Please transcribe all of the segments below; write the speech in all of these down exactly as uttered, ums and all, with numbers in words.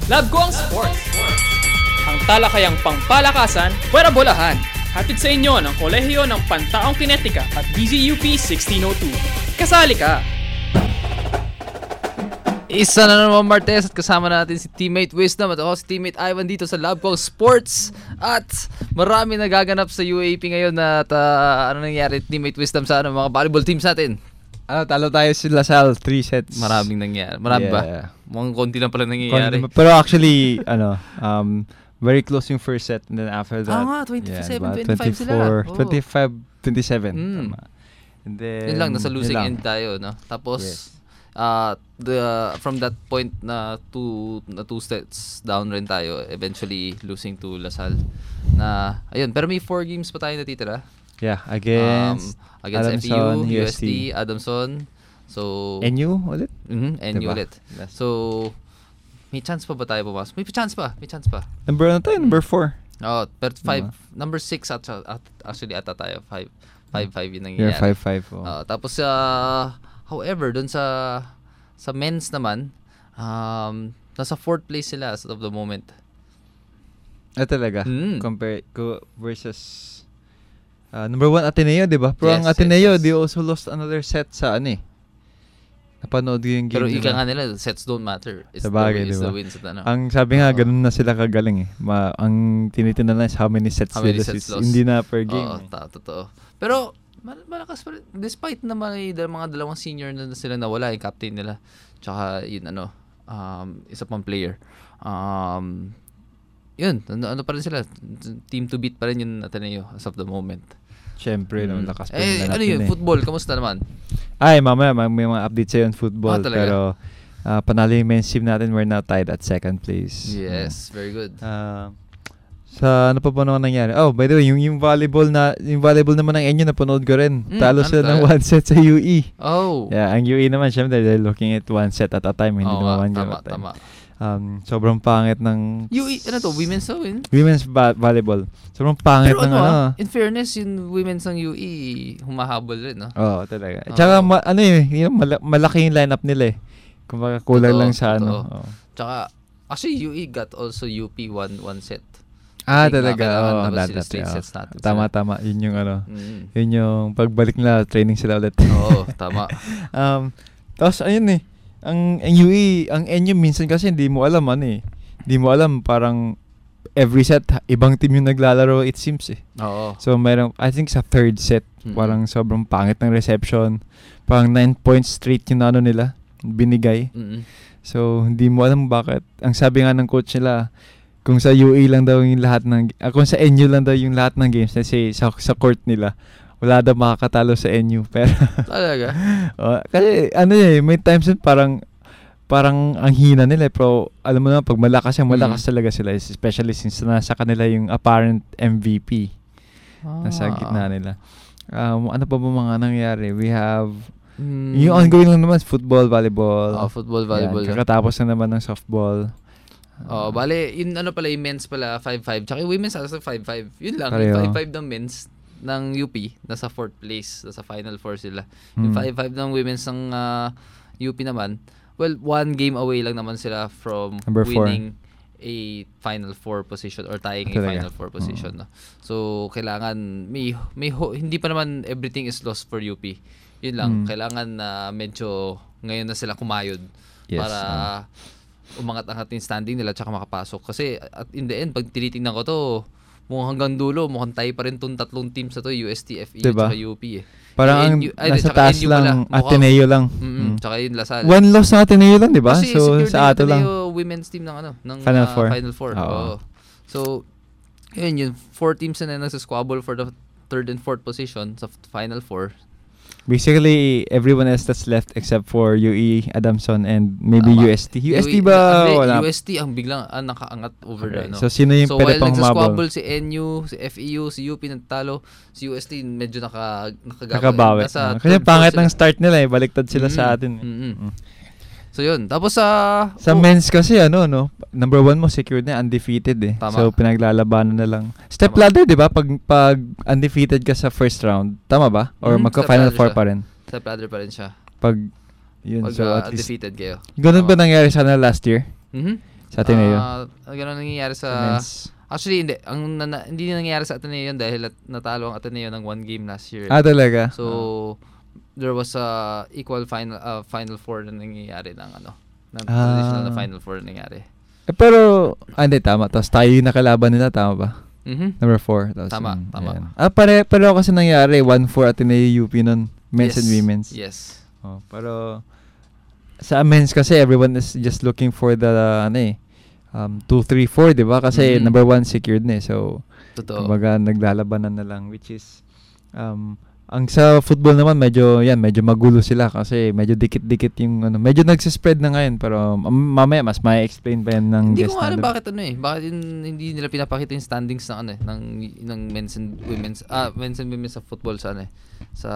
Love ko ang sports. Ang talakayang pangpalakasan, pwera bolahan. Hatid sa inyo ng Kolehiyo ng Pantaong Kinetika at D Z U P sixteen oh two. Kasali ka! Isa na naman Martes at kasama natin si Teammate Wisdom at ako si Teammate Ivan dito sa Love ko ang Sports. At marami nagaganap sa U A P ngayon at uh, ano nangyari Teammate Wisdom sa ano, mga volleyball teams natin. Ano, talo tayo si Lasal, three sets. Maraming nangyari. Marami Yeah. ba? Mukhang konti lang pala nangyayari. Kon- Pero actually, ano, um, very close yung first set and then after that. Ah nga, twenty-seven, about twenty-five sila. Oh. twenty-five, twenty-seven. Mm. Tama. And then, Yun lang, nasa yun losing lang. end tayo, no? Tapos, Yes. uh, the from that point na two, na two sets down rin tayo, eventually losing to Lasal. Na, ayun, pero may four games pa tayo natitira. Yeah, against um, against Adamson, F E U, U U S S T, Adamson. So, N U ulit? Mhm, N U Diba? ulit. Yes. So, may chance pa ba tayo pumasok? May chance pa, may chance pa. Number ano tayo? Number four. Oh, pero five, Diba? number six at, at actually ata tayo, five, five, five yun ang Yeah, nangyayari. five five. Oh. Ah, tapos uh, however, dun sa sa men's naman, um, nasa fourth place sila as of the moment. Ah, talaga? Mm. Compare ko versus uh, number one Ateneo, di ba? Pero Yes, ang Ateneo, yes, yes. they also lost another set sa ano eh. Napanood ko yung game Pero nila. ika nga nila, sets don't matter. It's Sabagay, the, it's diba? the wins at ano. Ang sabi nga, Oo. ganun na sila kagaling eh. Ma, ang tinitingnan lang is how many sets How they many lost. sets Is- lost. Hindi na per game. Oo, eh. ta- totoo. Pero, mal- malakas pa rin. Despite na may dal- mga dalawang senior na sila nawala, yung captain nila. Tsaka, yun ano, um, isa pang player. Um, yun, ano, ano pa rin sila. Team to beat pa rin yung Ateneo as of the moment. Siyempre, no, Mm. lakas pa Eh, yung ano natin yun, eh. football, kamusta naman? Ay, mamaya, may may mga updates sa'yo on football. Ah, talaga? pero, uh, panalo yung men's team natin. We're now tied at second place. Yes, very good. Uh, sa ano pa ba naman nangyari? Oh, by the way, yung, yung volleyball na, yung volleyball naman ng Enyo, napanood ko rin. Mm, Talo ano sila ng tayo? one set sa U E. Oh. Yeah, ang U E naman, syempre, they're looking at one set at a time. Hindi Oo naman one nga, game tama, at a time. tama. Um, sobrang pangit ng U E, ano to, women's to win? women's ba- volleyball. Sobrang pangit Pero ng ano, ano. ah, in fairness, yung women's ng U E, humahabol rin, no? Oo, talaga. Oo. Tsaka ma- ano eh, yung mala- malaki yung lineup nila eh. Kumbaga kulang Totoo, lang sa totoo. ano. Oo. Tsaka, actually, U E got also U P one one set. Ah, Like, talaga. nakakailangan Oo, tapos dati, sila straight oo. sets natin Tama, sila. tama. Yun yung ano. Mm. Yun yung pagbalik nila, training sila ulit. Oo, tama. um, Tapos, ayun eh. Ang, ang U E, ang N U minsan kasi hindi mo alam ano eh. Hindi mo alam, parang every set, ibang team yung naglalaro, it seems eh. Oo. So, mayroong, I think sa third set, Mm-mm. parang sobrang pangit ng reception. Parang nine points straight yung ano nila, binigay. Mm-mm. So, hindi mo alam bakit. Ang sabi nga ng coach nila, kung sa U A lang daw yung lahat ng, ah, kung sa N U lang daw yung lahat ng games, let's say, sa, sa court nila, wala daw makakatalo sa N U. Pero, Talaga? oh, kasi, ano eh, may times yun parang, parang ang hina nila. Pero, alam mo na, pag malakas yan, malakas Mm. talaga sila. Especially since nasa kanila yung apparent M V P. Nasa Ah. gitna nila. Um, ano pa ba mga nangyari? We have, Mm. yung ongoing lang naman, football, volleyball. Oh, football, volleyball. Yan, kakatapos na naman ng softball. Oh, bale, yun ano pala, yung men's pala, five five. Tsaka yung women's also five five. Yun lang, Pareho. yung five five ng men's ng U P, nasa fourth place, nasa final four sila. Yung Hmm. five five ng women's ng ah, U P naman, well, one game away lang naman sila from Number four. winning a final four position or tying a Talaga? final four position. No? So, kailangan, may, may ho- hindi pa naman everything is lost for U P. Yun lang, Hmm. kailangan na medyo ngayon na sila kumayod Yes, para umangat-angat yung standing nila tsaka makapasok. Kasi at in the end, pag tinitingnan ko to, mukhang hanggang dulo, mukhang tayo pa rin tong tatlong teams na to, U S T, F E U, Diba? tsaka U P eh. Parang ang N U ay, nasa tsaka taas N U pala, lang, mukhang- Ateneo lang. Mm-mm, Mm. tsaka yung Lasal. One loss ng Ateneo lang, di ba? Kasi So, secured sa na ato lang. yung women's team ng ano, ng Final ah, four. Final Four. Oo. Oo. So, yun, yung four teams na nagsasquabble for the third and fourth position sa Final Four. Basically, everyone else that's left except for U E, Adamson, and maybe Tama. U S T. U S T U- ba? hindi, Wala. U S T ang biglang ah, nakaangat over Okay. the ano. So, sino yung So pwede while pang nagsasquabble humabol? si N U, si F E U, si U P nagtalo, si U S T medyo naka nakagawa. Nakabawi. Nasa Ah, Kasi third pangit floor ng sila. start nila eh. Baliktad sila Mm, sa atin. eh. mm, mm. Mm. So yun. Tapos sa Sa oh, men's kasi ano no, number one mo secured na, undefeated eh. Tama. So pinaglalabanan na lang. Step Tama. ladder 'di ba? Pag pag undefeated ka sa first round, tama ba? Or Mhm, magka step final ladder four siya. pa rin. sa ladder pa rin siya. Pag yun Pag so uh, at least undefeated kayo. ganun ba Tama. nangyari sana last year? Mhm. Sa Ateneo. Ah, ganun nangyayari sa... Men's. Actually, hindi. Ang nana, hindi nangyayari sa Ateneo yun dahil at, natalo ang Ateneo ng one game last year. Ah, talaga? So, there was a equal final uh, final four na nangyayari ng ano, ng Ah. traditional na final four na nangyayari. Eh, pero, ah, hindi, tama. Tapos tayo yung nakalaban nila, tama ba? Mhm. Number four. Tapos, Tama, yun, tama. ayan. Ah, pare, pero kasi nangyari, one four Ateneo U P nun. Men's Yes. and women's. Yes. Oh, pero, sa men's kasi, everyone is just looking for the, ano eh, um, two, three, four, di ba? Kasi, Mhm. number one secured na eh. So, Totoo. kumbaga, naglalabanan na lang, which is, um, ang sa football naman, medyo, yan, medyo magulo sila kasi medyo dikit-dikit yung, ano, medyo nagsispread na ngayon, pero um, mamaya, mas may explain pa yan ng Hindi guest ko alam natin. bakit ano eh. Bakit yun, hindi nila pinapakita yung standings ng ano eh, ng ng men's and women's ah men's and women's sa football sa ano eh, sa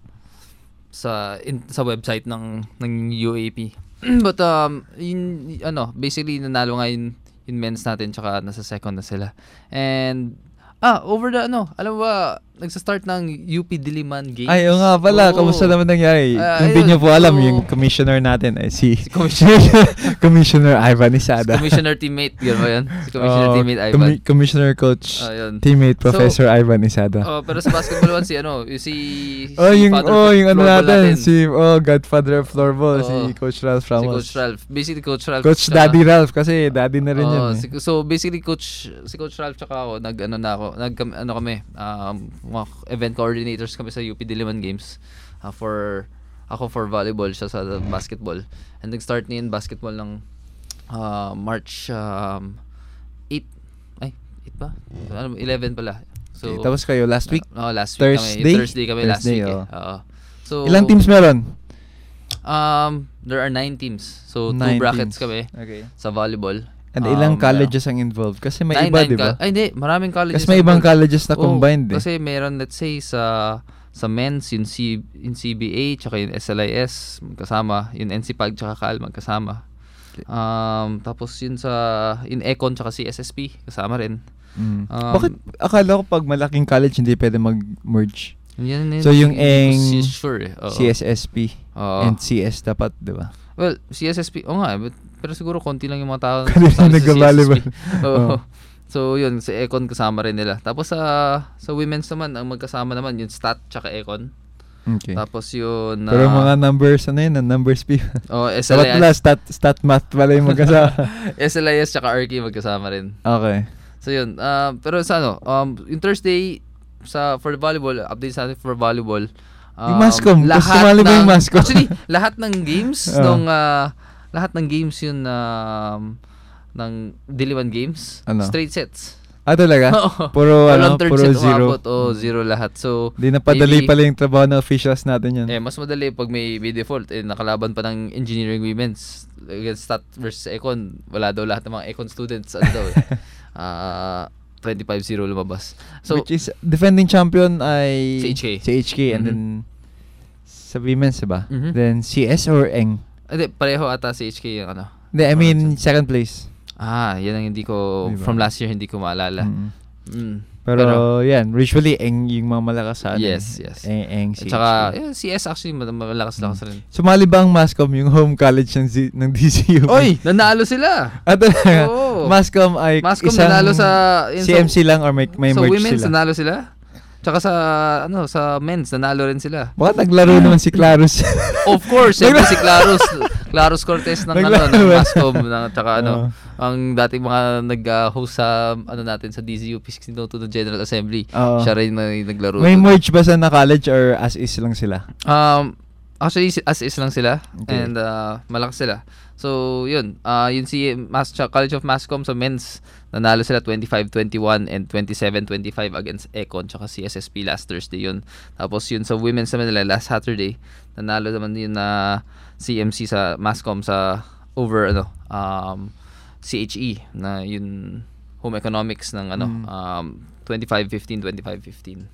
sa in, sa website ng ng U A P. But um yun, ano, basically nanalo nga yun, yung men's natin tsaka nasa second na sila. And ah, over the ano, alam mo ba, nagsa-start ng U P Diliman Games. Ay, oo nga pala. Oo. Kamusta naman nangyari? Ah, Kung hindi ayun. nyo po alam, So, yung commissioner natin ay si, Si Commissioner Commissioner Ivan Isada. Commissioner teammate, yun ba yun? Si Commissioner Oo, teammate Ivan. commi- Commissioner Coach, Ah, yun. teammate So, Professor Ivan Isada. Oh, pero sa basketball one si ano, yung si oh, si yung, father oh, of yung ano floorball natin, si, oh, Godfather of Floorball, Oo. si Coach Ralph si Ramos. Coach Ralph. Basically Coach Ralph. Coach tsaka- Daddy Ralph, kasi daddy na rin Oo, yun. Eh. si- so basically Coach si Coach Ralph tsaka ako nag ano na ako, nag ano kami, um mga event coordinators kami sa U P Diliman Games. Uh, for ako for volleyball, siya sa basketball. And nag-start niyan basketball ng uh, March um, eight. Ay, eight ba? Ano, eleven pala. So Okay, tapos kayo, last week? Uh, oh, last week Thursday? kami. Thursday kami last Thursday, week. oh. Eh. Oo. So Ilang teams meron? Um, there are nine teams. So two Nine brackets teams. kami Okay. sa volleyball. And Um, ilang meron- colleges ang involved? Kasi may Nine- iba, nine di ba? ka- Ay, hindi. Maraming colleges. Kasi may ang ibang involved. colleges na Oo, combined eh. Kasi meron, let's say, sa sa men's, yung, C, yung C B A, tsaka yung S L I S, magkasama. Yung N C P A G, tsaka C A L, magkasama. Um, tapos yun sa, yung Econ, tsaka C S S P, kasama rin. Mm. Um, Bakit akala ko pag malaking college hindi pwede mag-merge? Yan, yan, So, yung hindi ko Eng- si- sure eh. Oo. C S S P Oo. and C S dapat, di ba? Well, C S S P, oo nga, but, pero siguro konti lang yung mga tao Kanina sasali sa nagka-volleyball. C S S P. Oo. So, yun, sa Econ kasama rin nila. Tapos sa sa women's naman, ang magkasama naman yung Stat tsaka Econ. Okay. Tapos yun, Pero ah, mga numbers, ano yun? Numbers P. oh, S L Dapat I pala, S, stat, stat math pala yung magkasama. S L I S tsaka R K magkasama rin. Okay. So yun, ah, pero sa ano, um, yung Thursday, sa for the volleyball, update sa atin for volleyball. Yung Mascom, tapos sumali ba yung Mascom? Actually, lahat ng games, Oh. nung, ah, lahat ng games yun, um, ng Diliman Games, Ano? straight sets. Ah, talaga? Oo. Puro, Walang ano, third puro set zero. umabot, o zero lahat. So, Di na padali maybe- pala yung trabaho ng officials natin yan. eh, mas madali pag may, may default. Eh, nakalaban pa ng engineering women's against Stat versus Econ. Wala daw lahat ng mga Econ students. Ano daw eh. Ah, twenty-five zero lumabas. So, Which is, defending champion ay C H K. C H K and Mhm. then sa women's, diba? Mhm. Then C S or Eng? hindi, pareho ata si H K yung ano. Hindi, I mean, second place. Ah, yan ang hindi ko, Diba? from last year, hindi ko maalala. Mm. Mm. Pero, yan, usually Eng yung mga malakas sa ano. Yes, yes. Eng, Eng At C H K. saka, yeah, C S actually, mal- malakas-lakas rin. Sumali ba ang Mascom, yung home college ng, Z- ng D C U? Oy, nanalo sila! Ah, talaga? Oo. Mascom ay Mascom isang nanalo sa... yun C M C lang or may, may sa merge women's, sila? nanalo sila. Tsaka sa, ano, sa men's, nanalo rin sila. Baka naglaro naman si Clarus. Of course, siyempre si Clarus, Clarus Cortez ng ano, Naglaro ng ba? Mascom, ng, tsaka ano, Oo. ang dating mga nag-host sa, ano natin, sa D Z U P sixteen oh two ng General Assembly. Oo. Siya rin na naglaro. May doon. merge ba sa na college or as is lang sila? Um, actually, si- as is lang sila. Okay. And uh, malakas sila. So, yun. Uh, yun si Mas College of Mascom sa men's. Nanalo sila twenty-five twenty-one and twenty-seven twenty-five against Econ tsaka C S S P last Thursday yun. Tapos yun sa women's naman nila last Saturday. Nanalo naman yun na C M C sa Mascom sa over ano um, C H E na yun home economics ng ano Mm. um, twenty-five fifteen twenty-five fifteen.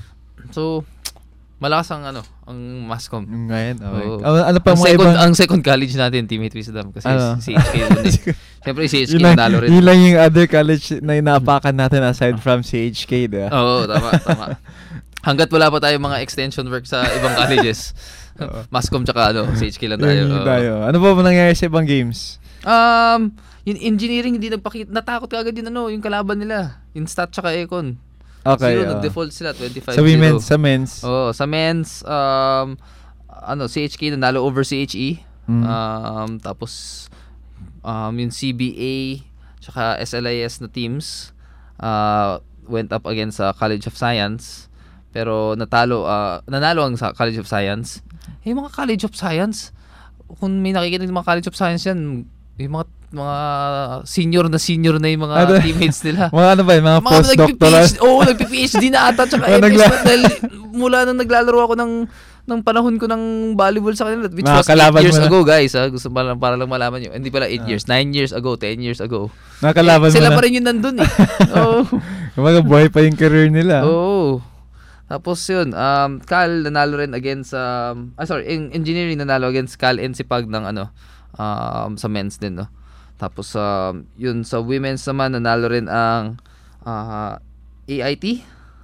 So, malakas ang ano, ang Mascom. Ngayon, okay. Oo. Ah, ano pa ang mga second, ibang... ang second college natin, teammate Wisdom, kasi Ano? si H K dun eh. Siyempre si H K yun lang, nanalo rin. yun lang yung other college na inaapakan natin aside from C H K, diba? Oo, tama, tama. Hanggat wala pa tayong mga extension work sa ibang colleges, Oo. Mascom tsaka ano, C H K lang tayo. Yung Oo. tayo. Ano pa ba nangyayari sa ibang games? Um, Yung engineering hindi nagpakita, natakot kagad yung ano, yung kalaban nila. Yung stat tsaka econ. Okay. Zero, oh. nag-default sila, twenty-five Sa women's, sa men's. Oh, sa men's, um, ano, C H K nanalo over C H E. Mm. Um, tapos, um, yung C B A, tsaka S L I S na teams, uh, went up against sa uh, College of Science. Pero natalo, uh, nanalo ang sa College of Science. Eh, mga College of Science, kung may nakikita ng mga College of Science yan, yung mga mga senior na senior na yung mga ano, teammates nila. Mga ano ba yun? Mga, mga post-doctoral? Oo, oh, nagpi-P H D na ata. Tsaka M S dahil mula nang naglalaro ako ng ng panahon ko ng volleyball sa kanila, which was eight years ago, guys. Ha? Gusto para, para lang malaman nyo. Hindi pala eight uh. years, nine years ago, ten years ago. Nakalaban eh, sila mo na. pa rin yung nandun eh. Oo. Mga buhay pa yung career nila. Oo. Tapos yun, um, Cal nanalo rin against, um, ah, sorry, in engineering nanalo against Cal N C P A G ng ano, um, sa men's din, no? Tapos, um, yun, sa women's naman, nanalo rin ang uh, A I T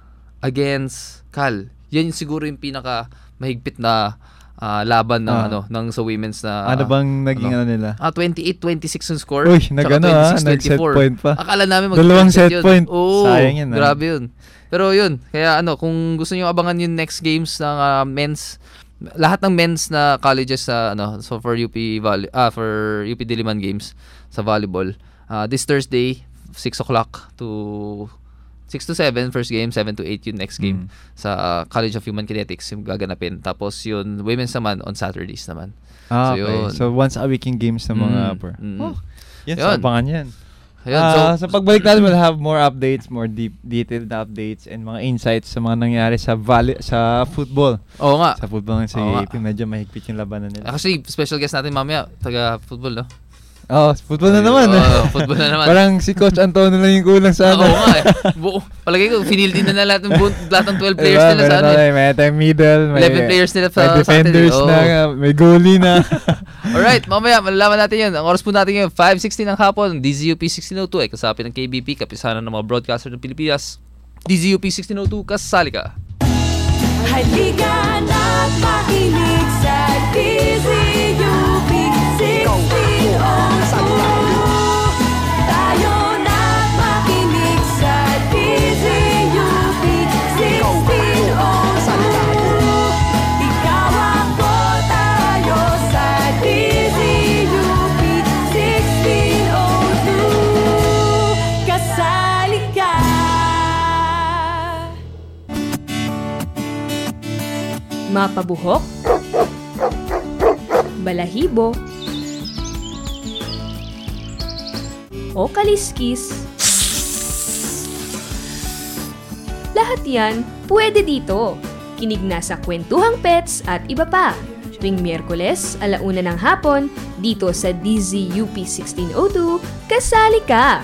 against Cal. Yan yung siguro yung pinaka mahigpit na uh, laban ng, ah. ano, ng sa women's na... Ano bang naging ano, ano nila? Ah, twenty-eight twenty-six yung score. Uy, nag-ano ah, nag-set point pa. Akala namin mag-dalawang set yun. Point. Oo, sayang yun. Grabe yun. Pero yun, kaya ano, kung gusto niyo abangan yung next games ng uh, men's, lahat ng men's na colleges sa uh, ano, so for U P volley, ah for U P Diliman games sa volleyball, uh, this Thursday six o'clock to six to seven first game, seven to eight yung next game mm. sa uh, College of Human Kinetics yung gaganapin. Tapos yun women's naman on Saturdays naman. Ah, so, okay. yun. So once a week yung games ng mga mm. upper. Mm. Oh, yan, so abangan yan. Ayun, uh, so, sa pagbalik natin, we'll have more updates, more deep, detailed updates, and mga insights sa mga nangyari sa volley, sa football. Oo nga. Sa football ng C A P, medyo mahigpit yung labanan nila. Actually, special guest natin mamaya, taga-football, no? Oo, oh, football na naman. Oo, oh, football na naman. Parang si Coach Antonio lang yung kulang sa ano. Oo nga eh. Bu- palagay ko, finildin na na lahat ng, bu- lahat ng twelve players diba, nila sa ano. May, may tayong middle, may eleven players nila sa defenders Saturday. na, oh. May goalie na. Alright, mamaya, malalaman natin yun. Ang oras po natin ngayon, five sixteen ng hapon, D Z U P sixteen oh two, ay kasapin ng K B P, kapisanan ng mga broadcaster ng Pilipinas. D Z U P sixteen oh two, kasali ka. Halika na't makinig sa D Z U P sixteen oh two. Tayo na't makinig sa D Z U P sixteen oh two. Ikaw ako, tayo sa D Z U P sixteen oh two. Kasali ka. Mapabuhok, balahibo, o kaliskis. Lahat yan pwede dito. Kinig na sa Kwentuhang Pets at iba pa. Tuwing Miyerkules, alauna ng hapon, dito sa D Z U P sixteen oh two, kasali ka!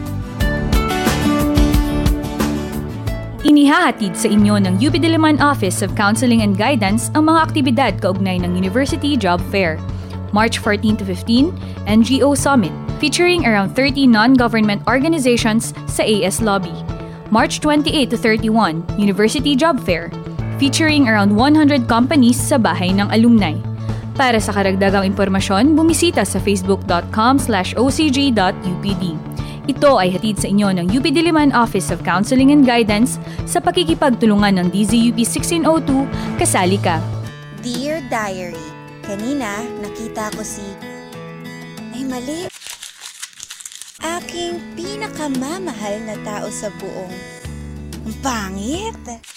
Inihahatid sa inyo ng U P Diliman Office of Counseling and Guidance ang mga aktibidad kaugnay ng University Job Fair. March fourteen to fifteen, N G O Summit, featuring around thirty non-government organizations sa A S Lobby. March twenty-eighth to thirty-one, University Job Fair, featuring around one hundred companies sa Bahay ng Alumni. Para sa karagdagang impormasyon, bumisita sa facebook.com slash ocg.upd. Ito ay hatid sa inyo ng U P Diliman Office of Counseling and Guidance sa pakikipagtulungan ng D Z U P sixteen oh two, kasali ka. Dear Diary, kanina nakita ko si... Ay, mali. Aking pinakamamahal na tao sa buong... Ang pangit!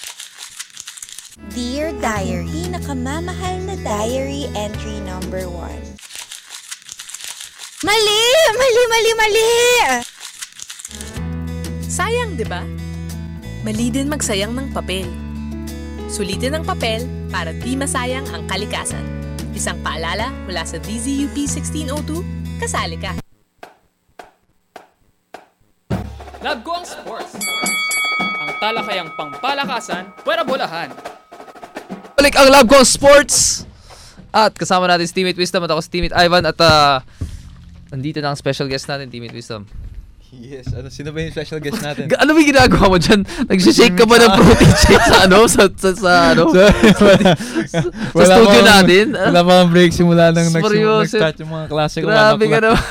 Dear Diary, pinakamamahal na diary entry number one. Mali! Mali, mali, mali! Sayang, di ba? Mali din magsayang ng papel. Sulitin ang papel para di masayang ang kalikasan. Isang paalala mula sa D Z U P sixteen oh two, kasali ka. Love ko ang sports. Ang talakayang pangpalakasan, pwera bolahan. Balik ang Love ko ang sports! At kasama natin si Teammate Wisdom at ako si Teammate Ivan at uh, nandito na ang special guest natin, Teammate Wisdom. Yes, ano, sino ba yung special guest natin? Ga- ano ba yung ginagawa mo dyan? Nagsishake ka ba ng protein shake sa ano? Sa, sa, sa ano? So, sa, sa studio pang- natin? Wala pa ang break simula nang nagsim- Seryoso. nag-start yung mga klase ko. Grabe ka na. naman.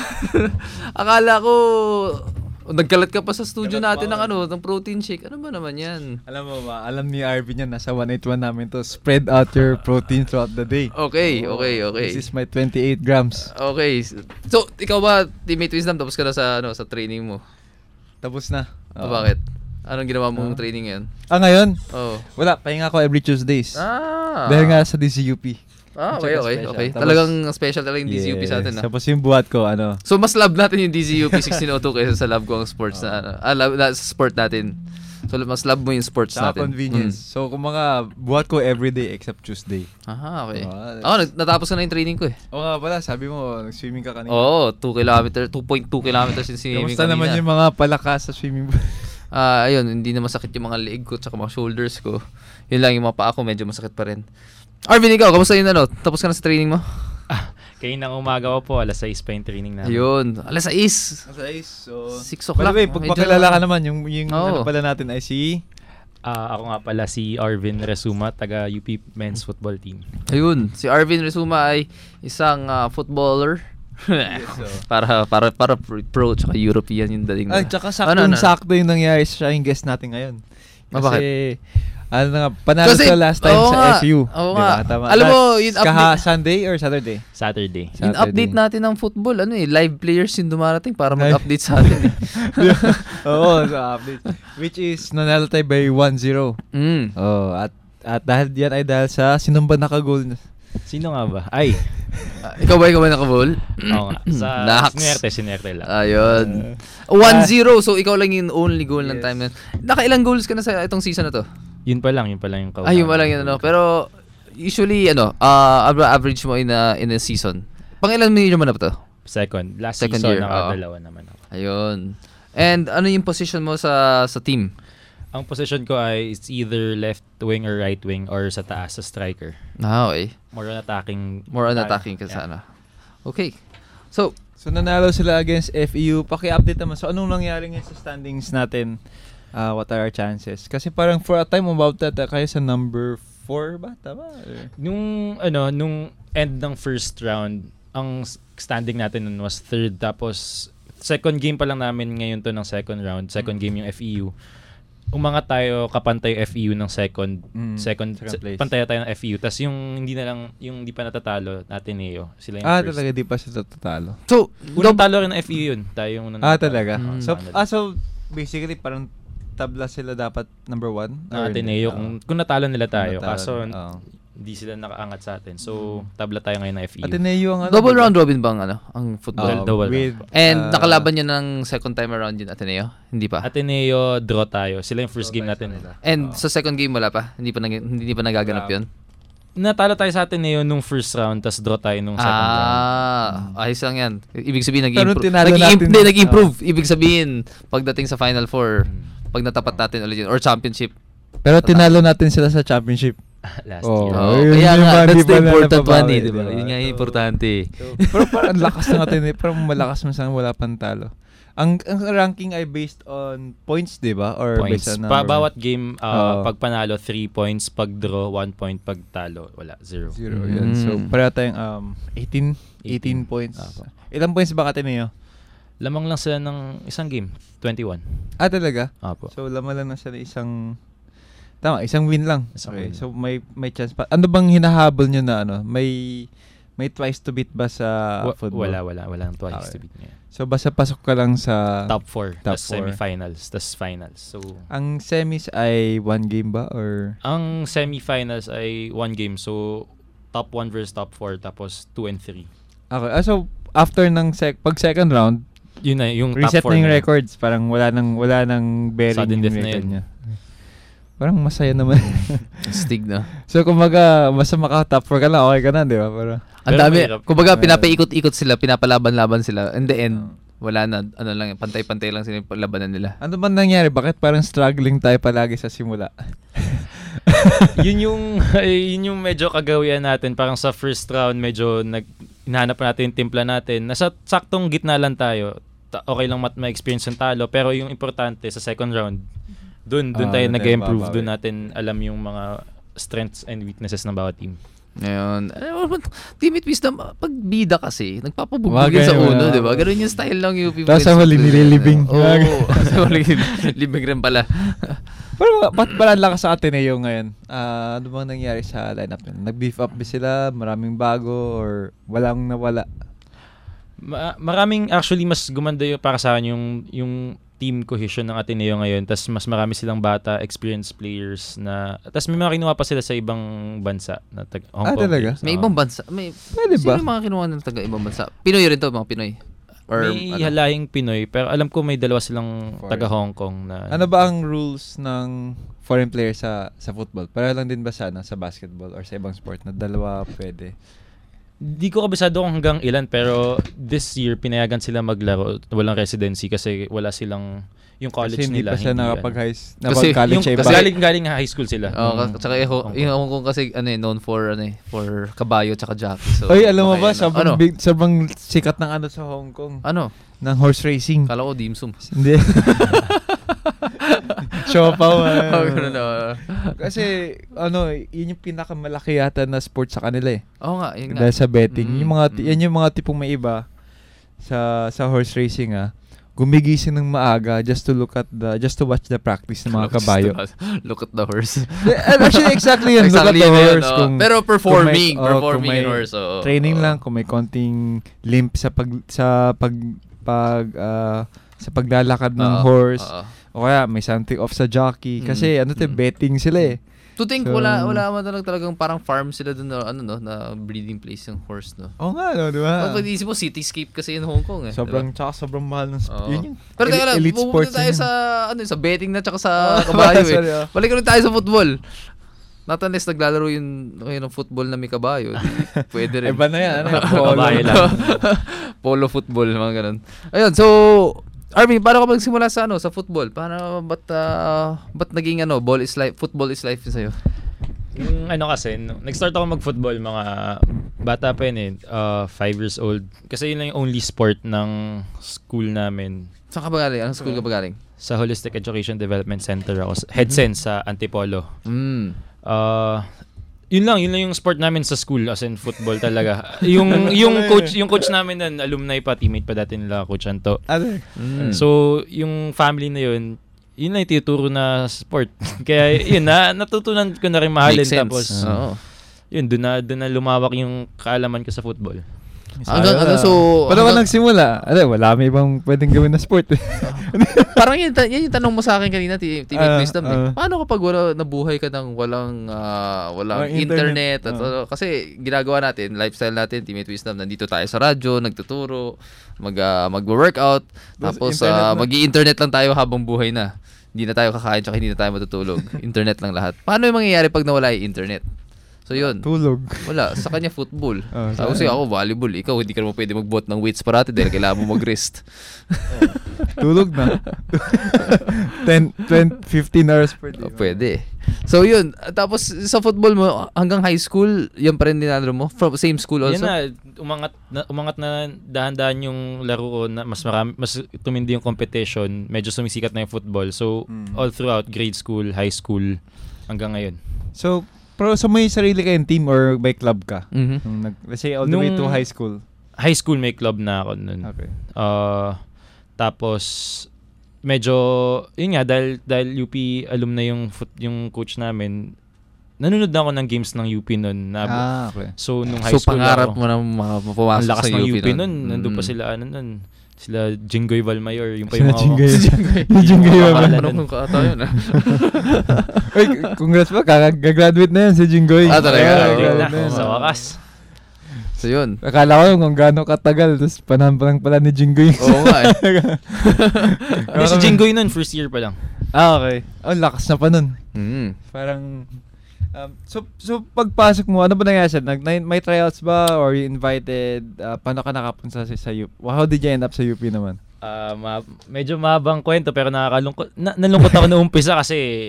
Akala ko, nagkalat ka pa sa studio Kalat natin pa ng ako. ano, ng protein shake. Ano ba naman yan? Alam mo ba, alam ni Arvin yan, nasa one eighty-one namin to. Spread out your protein throughout the day. Okay, okay, okay. This is my twenty-eight grams. Okay. So, ikaw ba, Teammate Wisdom, tapos ka na sa, ano, sa training mo? Tapos na. O Oo. bakit? Anong ginawa mong Oo. training ngayon? Ah, ngayon? Oh. Wala, pahinga ko every Tuesdays. Ah. Dahil nga sa D C U P. Ah, okay, Tsaka okay, special. okay. Tapos- Talagang special talaga yung D C U P sa atin, ah. Tapos yung buhat ko, ano, So, mas love natin yung D C U P sixteen oh two kaysa sa love ko ang sports na, ano, ah, love, na, sa sport natin. So, mas love mo yung sports sa natin. convenience. So, kung mga buhat ko everyday except Tuesday. Mm. Ah, okay. Ah, Ako, nat- natapos ko na yung training ko eh. Oo nga pala, sabi mo, nag-swimming ka kanina. Oo, two kilometers, two point two kilometers yung swimming Kamusta naman yung mga palakas sa swimming pool? Ah, ayun, hindi na masakit yung mga leeg ko at mga shoulders ko. Yun lang, yung mga paa ko medyo masakit pa rin. Arvin, ikaw, kamusta yun ano? Tapos ka na sa training mo? Kayo nang umaga ko po, alas sais pa yung training namin. Ayun, alas sais. Nasa ice, so... Six By o'clock. the way, Medyo- pagpakilala ka naman, yung, yung Oo. ano pala natin ay si... Ah, ako nga pala si Arvin Resuma, taga U P Men's Football Team. Ayun, si Arvin Resuma ay isang ah, footballer. so. para para para pro tsaka European yung dating na. Ay, tsaka Ano, ano? sakto-sakto yung nangyari siya yung guest natin ngayon. Ah, bakit? Kasi, ano nga, panalo Kasi- siya last time oo sa nga, F U. oo Di ba? nga. Tama. Alam mo, Sa- yun Kaha update- Sunday or Saturday? Saturday. In update natin ng football, ano eh, live players yung dumarating para mag-update sa atin. Eh. Oo, sa update. Which is, nanalo tayo by one zero. Mm. Oh, at at dahil diyan ay dahil sa sinong ba naka-goal na? Sino nga ba? Ay, Ah, ikaw ba ikaw ba nakaball? oo nga. Sa Naks. sinerte, sinerte lang. Ayun. one zero, so ikaw lang yung only goal ng Yes. time na. Nakailang goals ka na sa itong season na to? Yun pa lang, yun pa lang yung kauna. Ay, yun lang yun, ano. Pero, usually, ano, uh, average mo in a, in a season. Pang ilan million mo na ba to? Second. Last Second season, year, oo. nakadalawa naman ako. Ayun. And ano yung position mo sa sa team? Ang position ko ay it's either left wing or right wing or sa taas, sa striker. Ah, okay. More on attacking. More on tayo. attacking ka Yeah. sana. Okay. So, So nanalo sila against F E U. Paki-update naman. So anong nangyari ngayon sa standings natin? Uh, what are our chances? Kasi parang for a time about that, uh, kayo sa number four ba? Tama? Or- Nung, ano, nung end ng first round, ang s- standing natin nun was third. Tapos, second game pa lang namin ngayon to ng second round. Second game yung F E U. Umangat tayo, kapantay F E U ng second. Mm, second, second se- place. pantay tayo ng F E U. Tapos yung hindi na lang, yung hindi pa natatalo, Ateneo. Sila yung Ah, first. talaga di pa siya tatalo. so, Unang dob- talo rin ng F E U yun. Tayo yung unang Ah, natalo. talaga. Mm. So, ah, so basically parang tabla sila dapat number one? Ng Or Ateneo. hindi? Kung, kung natalo nila tayo. Natalo Kaso, nila, oo. hindi sila nakaangat sa atin. So, tabla tayo ngayon ng F E U. Ateneo ang ano, double diba? round robin bang ano, ang Ah, football? Double with, And ah, nakalaban niya ng second time around yun, Ateneo? Hindi pa? Ateneo, draw tayo. Sila yung first game natin. And sa second game wala pa? Hindi pa nag- hindi pa nagaganap Wala. yun? Natalo tayo sa Ateneo nung first round, tapos draw tayo nung second round. Ah, ayos lang yan. Ibig sabihin Pero nag-improve. tinalo Nag-im- natin- hindi, nag-improve. Ibig sabihin, pagdating sa Final Four, Hmm. pag natapat natin ulit yun, or championship. Pero tinalo natin sila sa championship. Last Oh. year. Oh, yun kaya yung nga, ba- that's di the ba na important one nababawi, eh, di ba? di ba? Yun nga yung So, importante. So, pero parang ang lakas ng atin eh. Parang malakas man sana wala pang talo. Ang, ang ranking ay based on points, di ba? Or Points. based on Pa, number? bawat game, uh, Oo. pag panalo, three points. Pag draw, one point. Pag talo, wala. Zero. Zero, Mm. yan. So, pareho tayong um, eighteen, eighteen points. Apo. Ilang points ba Ateneo? Lamang lang sila ng isang game. twenty-one. Ah, talaga? Apo. So, laman lang na siya ng isang... Tama, isang win lang. Isang Okay, win. so may may chance pa. Ano bang hinahabol nyo na ano? May may twice to beat ba sa Wa- football? wala, wala. Walang twice Okay. to beat ngayon. So, basta pasok ka lang sa... Top four. Top Tapos four. semifinals. Tapos finals. So, Ang semis ay one game ba? Or... ang semifinals ay one game. So, top one versus top four. Tapos two and three. Okay, ah, so after ng sec pag second round, Yun na, yung reset top four na yung na yun. records. Parang wala nang wala nang bearing Sudden yung death na record yun. niya. Parang masaya naman. Stig na. So, kumbaga, basta maka-top four ka lang, okay ka na, di ba? Pero, Ang Pero dami. mahirap. Kumbaga, Uh, pinapaikot-ikot sila, pinapalaban-laban sila. In the end, uh, wala na. Ano lang, pantay-pantay lang sila yung labanan nila. ano ba nangyari? Bakit parang struggling tayo palagi sa simula? yun yung ay, yun yung medyo kagawian natin. Parang sa first round medyo nag hinahanap natin yung timpla natin. Nasa saktong gitna lang tayo. ta- okay lang mat ma-experience yung talo, pero yung importante sa second round, dun dun Ah, tayo dun tayo nag-improve, babawi. dun natin alam yung mga strengths and weaknesses ng bawat team. Ngayon, eh, Team It Wisdom, pag bida kasi, Mga nagpapabugbugin sa ganyan, uno, ah. di ba? Ganun yung style ng U P. Tapos sa huli, nililibing. Oo, sa huli, libing rin pala. Pero ba't pala ang lakas sa Ateneo ngayon? Ah, ano bang nangyari sa lineup nila? Nag-beef up ba sila? Maraming bago? Or walang nawala? Ma- maraming actually mas gumanda yung para sa akin yung yung team cohesion ng Ateneo ngayon. Tas mas marami silang bata, experienced players na tas may mga kinuha pa sila sa ibang bansa na tag Hong Ah, Kong talaga? players. May Oo. ibang bansa. May, Pwede sino ba? yung mga kinuha ng taga ibang bansa? Pinoy rin to, mga Pinoy. Or, May ano? halayang Pinoy pero alam ko may dalawa silang Foreign. taga Hong Kong na Ano ba ang rules ng foreign player sa sa football? Pareho lang din ba sa, ano, sa basketball or sa ibang sport na dalawa pwede? Di ko kabisado kung hanggang ilan pero this year pinayagan sila maglaro walang residency kasi wala silang yung college Kasi hindi nila pa siya hindi, nakapag-high Kasi nakapag-college yung, siya iba. kasi galing, galing high school sila. Oo, Mm. ka- tsaka yung, Hong Kong. yung Hong Kong kasi ano eh, known for ano eh, for kabayo tsaka jockey. So, Oy, alam mo okay, ba, ano? sobrang, ano? big, sobrang sikat ng ano sa Hong Kong. Ano? Ng horse racing. Kala ko dim sum. Hindi. Siopaw. Oh, ano. ganun na. Kasi, ano, yun yung pinakamalaki yata na sport sa kanila eh. Oo nga, yun nga. Dahil sa betting. Mm, Yung mga, ti- mm. yan yung mga tipong may iba sa sa horse racing ah. Gumigising ng maaga just to look at the, just to watch the practice ng mga kabayo. Look at the horse. Actually, exactly yun. Exactly look at the yun, horse. oo. Kung, Pero performing, kung may- oh, performing kung may in horse. oo, training oo. lang, kung may konting limp sa pag, sa pag, pag, ah, sa paglalakad ng Oo, horse. oo. O kaya may something off sa jockey. Kasi Mm, ano to, mm. betting sila eh. To think, So- wala, wala man talagang, talagang parang farm sila dun na, ano no, na breeding place ng horse, no? Oo nga, no, di ba? Pag pag-iisip mo, cityscape kasi in Hong Kong, eh. Sobrang, diba? tsaka sobrang mahal ng sport. Oo. Yun yung Pero teka lang, elite pupunta sports tayo yun. sa, ano, sa betting na tsaka sa Oh, kabayo, eh. sorry, oh. Balik ulit tayo sa football. Not unless naglalaro yung, yung ng football na may kabayo. di, Pwede rin. Iba na yan. Ano, Kabayo lang. Polo football, mga ganun. Ayun, so, Arvin, paano ka magsimula sa, ano, sa football? Paano, ba't, uh, ba't naging, ano, ball is life, football is life sa'yo? Yung ano kasi, no, nag-start ako mag-football mga bata pa yun eh, uh, five years old. Kasi yun lang yung only sport ng school namin. Saan ka ba galing? Anong school ka ba galing? Sa Holistic Education Development Center ako. Head sense sa Antipolo. Mm. Uh, yun lang, yun lang yung sport namin sa school as in football talaga. yung yung coach, yung coach namin nun, alumni pa, teammate pa dati nila, Coach Anto. Ano? Mm. So, yung family na yun, yun lang yung tinuturo na sport. Kaya yun, na, natutunan ko na rin mahalin. Makes sense. Tapos, Oo. yun, doon na, doon na lumawak yung kaalaman ko sa football. Hanggang, ano, so, Paano ka hanggang- nagsimula? Ano, wala may ibang pwedeng gawin na sport eh. parang yun, yan yung tanong mo sa akin kanina, ti- teammate Ah, wisdom eh. ah. Paano kapag wala, nabuhay ka ng walang, ah, walang Walang internet? internet. At, Ah. ano, kasi ginagawa natin, lifestyle natin, teammate wisdom, nandito tayo sa radyo, nagtuturo, mag, ah, mag-workout, tapos internet ah, na. mag-i-internet lang tayo habang buhay na. Hindi na tayo kakain, tsaka hindi na tayo matutulog. Internet lang lahat. Paano yung mangyayari pag nawala yung internet? So yun, Tulog. wala. Sa kanya football. Oh, Tapos sa- ako volleyball. Ikaw hindi ka naman pwede mag-bot ng weights parati dahil kailangan mo mag-rest. Tulog na. ten, twenty, fifteen hours per day. Oh, pwede. So yun, tapos sa football mo hanggang high school, yan pa rin dinadalo mo? From same school also? Yan na, umangat na, umangat na dahan-dahan yung laro ko na mas marami, mas tumindi yung competition, medyo sumisikat na yung football. So, Mm. all throughout, grade school, high school, hanggang ngayon. So, pero sa may sarili kayong team or may club ka? Mhm. Nung nag, let's say all the way Nung- to high school. High school may club na ako nun. Okay. Uh, tapos, medyo, yun nga, dahil, dahil U P alumni yung, foot, yung coach namin, nanonood na ako ng games ng U P nun. Na, Ah, okay. So, nung high So school pangarap ako, mo na mga ang pumasok lakas sa ng U P, nun. Nandun pa Mm. sila, ano nun, sila Jinggoy Valmayor, yung pa Sila yung mga... Jinggoy. Si Jinggoy. Yung Jinggoy Yung ba? mga Ano nun. kung kaata yun ah? Uy, congrats pa. Kaka-graduate na yan si Jinggoy. Ah, talaga? Yeah, Oo, Galing na, graduate oo. na sa yan. wakas. Ah. So yun. Akala ko kung gaano katagal, tapos panahon pa lang pala ni Jinggoy. Oo nga eh. Hindi, si Jinggoy nun, first year pa lang. Ah, okay. Oh, lakas na pa nun. Mm. Parang, um, so, so pagpasok mo, ano ba nangyari siya? Nag, na- may tryouts ba or you invited? Uh, paano ka nakapunta sa, sa U P? How did you end up sa U P naman? Ah, ma- medyo mahabang kwento pero nakakalungkot. Na- nalungkot ako noong umpisa kasi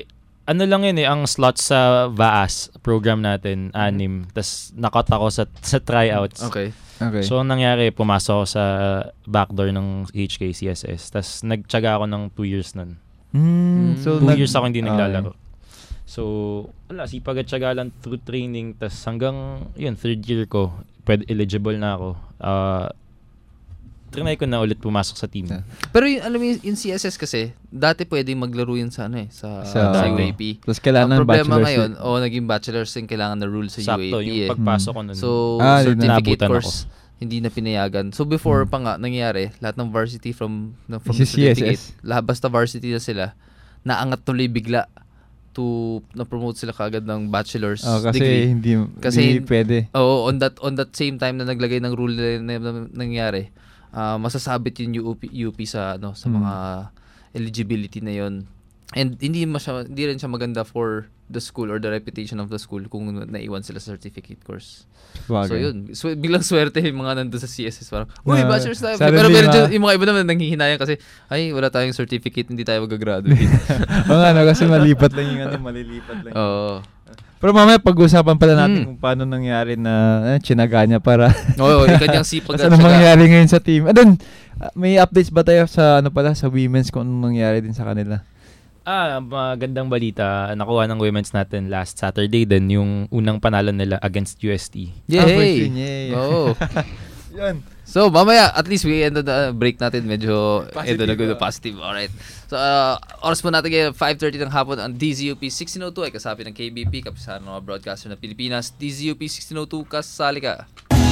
ano lang yun eh, ang slot sa V A S program natin, anim. Tapos nakot ako sa, sa tryouts. Okay. Okay. So, ang nangyari, pumasok ako sa backdoor ng H K C S S. Tapos nagtyaga ako ng two years nun. Mm, so two nag- years ako hindi okay. naglalaro. So, wala, sipag at tyaga lang through training. Tapos hanggang, yun, third year ko, pwede, eligible na ako. Uh, trinay ko na ulit pumasok sa team. Pero yung, alam mo yung, yung C S S kasi, dati pwedeng maglaro yun sa ano eh, sa, Sa- sa U A P. Tapos kailangan Ang ng problema bachelor's ngayon, degree. o oh, naging bachelor's yung kailangan na rule sa Sakto, U A P yung eh. pagpasok ko nun. So, Ah, certificate naabutan course, hindi na pinayagan. So, before Hmm. pa nga, nangyari, lahat ng varsity from, no, from Si the certificate, C S S. lahat basta varsity na sila, naangat tuloy bigla to, na-promote sila kagad ng bachelor's Oh, kasi degree. hindi, Kasi- hindi pwede. Oo, on that on that same time na naglagay ng rule na, na, na nangyari, ah, masasabit yung U P, U P sa ano sa Hmm. mga eligibility na yon. And hindi masya, hindi rin siya maganda for the school or the reputation of the school kung naiwan sila sa certificate course. Bagay. So yun, so, biglang swerte yung mga nandun sa C S S parang, uy, Na- bachelor's tayo. suddenly, Pero meron ma- dyan- yung mga iba naman nanghihinayang kasi, ay, wala tayong certificate, hindi tayo mag-graduate. Oo nga, no, kasi malipat lang yung ano, malilipat lang. Oo. Pero mamaya pag-usapan pala natin Mm. kung paano nangyari na eh, tsinaga niya para Oo, yung kanyang sipag kasi at ano syaga. mangyari ngayon sa team. Adun, ah, may updates ba tayo sa ano pala sa women's kung anong nangyari din sa kanila? Ah, magandang balita. Nakuha ng women's natin last Saturday din yung unang panalo nila against U S T. Ah, first Yay! win, yay. Oo. Yan. So, mamaya, at least we ended the break natin. Medyo, Positive, endo na good, ah. positive. Alright. So, uh, oras po natin ngayon, five thirty ng hapon, ang D Z U P sixteen oh two ay kasapi ng K B P, kapisahan ng mga broadcaster ng Pilipinas. D Z U P sixteen oh two, kasali ka.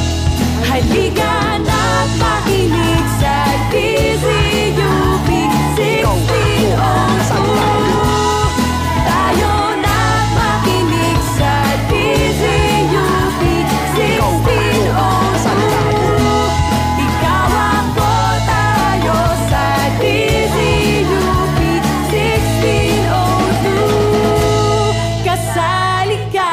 Halika na't makinig sa D Z U P sixteen oh two. Tayo na't makinig sa D Z U P sixteen oh two. Ikaw ako, tayo sa D Z U P sixteen oh two. Kasali ka.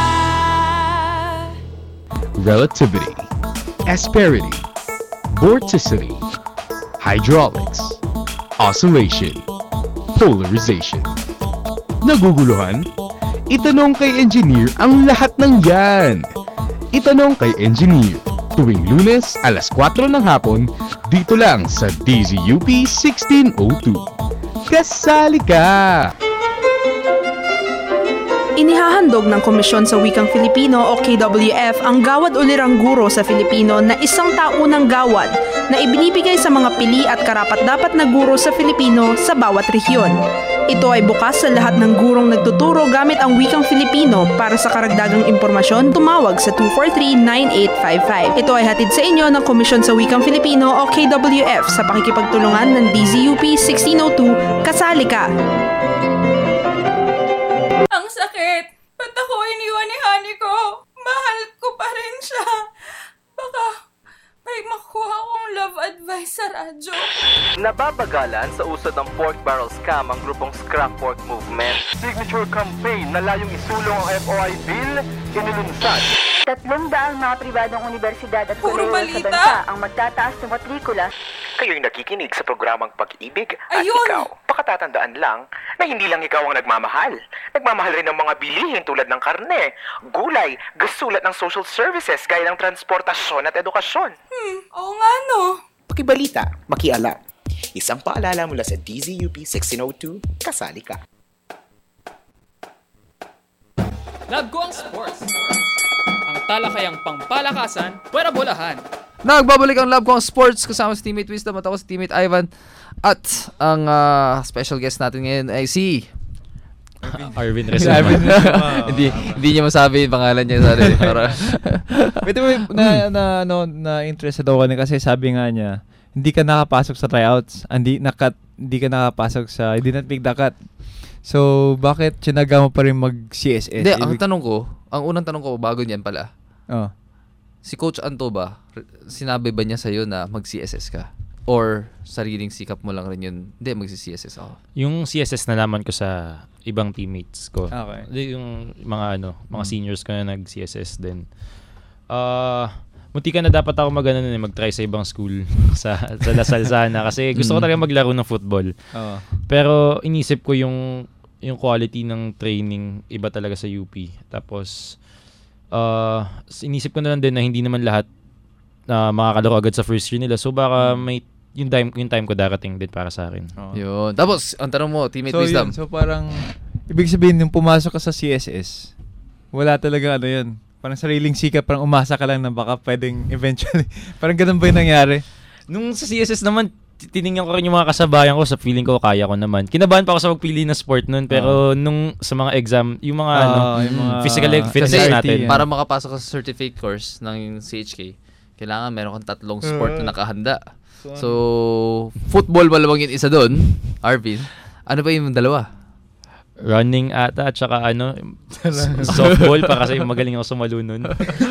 Relativity, asperity, vorticity, hydraulics, oscillation, polarization. Naguguluhan? Itanong kay engineer ang lahat ng yan. Itanong kay engineer tuwing Lunes alas kwatro ng hapon dito lang sa D Z U P sixteen oh two. Kasali ka! Inihahandog ng Komisyon sa Wikang Filipino o K W F ang Gawad Ulirang Guro sa Filipino na isang taunang gawad na ibinibigay sa mga pili at karapat-dapat na guro sa Filipino sa bawat rehiyon. Ito ay bukas sa lahat ng gurong nagtuturo gamit ang Wikang Filipino. Para sa karagdagang impormasyon, tumawag sa two four three, nine eight five five. Ito ay hatid sa inyo ng Komisyon sa Wikang Filipino o K W F sa pakikipagtulungan ng D Z U P sixteen oh two. Kasali ka! Ang sakit! Ba't ako iniwan ni Honey ko? Mahal ko pa rin siya. Baka may makuha akong love advice sa radyo. Nababagalan sa usod ng pork barrel scam ang grupong Scrap Pork Movement. Signature campaign na layong isulong ang F O I bill, inulunsad. Tatlong daang mga pribadong universidad at Puro kolehiyo sa balita. bansa ang magtataas ng matrikula. Kayo'y nakikinig sa programang Pag-ibig at Ayun! ikaw. Pakatatandaan lang na hindi lang ikaw ang nagmamahal. Nagmamahal rin ng mga bilihin tulad ng karne, gulay, gasulat ng social services gaya ng transportasyon at edukasyon. Hmm, oo nga no. Pakibalita, makialam. Isang paalala mula sa D Z U P sixteen oh two, kasali ka. Love ko ang sports. Ang talakayang pangpalakasan, pwera bolahan. Nagbabalik ang Love ko ang sports kasama si Teammate Wisdom at ako si Teammate Ivan. At ang ah, special guest natin ngayon ay si Arvin Resuma. hindi hindi niya masabi yung pangalan niya sa rin. Para Wait, wait, na, na, no, na interested ako na kasi sabi nga niya, hindi ka nakapasok sa tryouts, hindi, nakat, hindi ka nakapasok sa, hindi na pick the cut. So, bakit tsinaga mo pa rin mag-C S S? Hindi, ang Ibig- tanong ko, ang unang tanong ko bago niyan pala, Oh. si Coach Anto ba, r- sinabi ba niya sa'yo na mag-C S S ka? Or sariling sikap mo lang rin yun, hindi, mag-C S S ako? Yung C S S nalaman ko sa ibang teammates ko. Okay. Di- Yung mga ano, mga Mm. seniors ko na nag-C S S din. Ah, munti ka na dapat ako mag-ano nun eh, mag-try sa ibang school sa sa Lasal sana kasi gusto ko Mm. talaga maglaro ng football. Oo. Pero inisip ko yung yung quality ng training iba talaga sa U P. Tapos uh, inisip ko na lang din na hindi naman lahat uh, makakalaro agad sa first year nila. So baka may yung time yung time ko darating din para sa akin. Oh. Yun. Tapos ang tanong mo, teammate so, wisdom. Yun, so parang ibig sabihin yung pumasok ka sa C S S, wala talaga ano yun. Parang sariling sikap, parang umasa ka lang na baka pwedeng eventually. Parang ganun ba yung nangyari? Nung sa C S S naman, tiningnan ko rin yung mga kasabayan ko, sa feeling ko kaya ko naman. Kinabahan pa ako sa magpili ng sport nun, pero uh, nung sa mga exam, yung mga, uh, ano, yung mga physical fitness natin. Para makapasok ka sa certificate course ng C H K, kailangan meron kang tatlong sport uh, na nakahanda. So, football malamang yung isa doon, Arvin. Ano ba yung dalawa? Running ata, at saka ano, softball pa kasi magaling ako sumalo nun.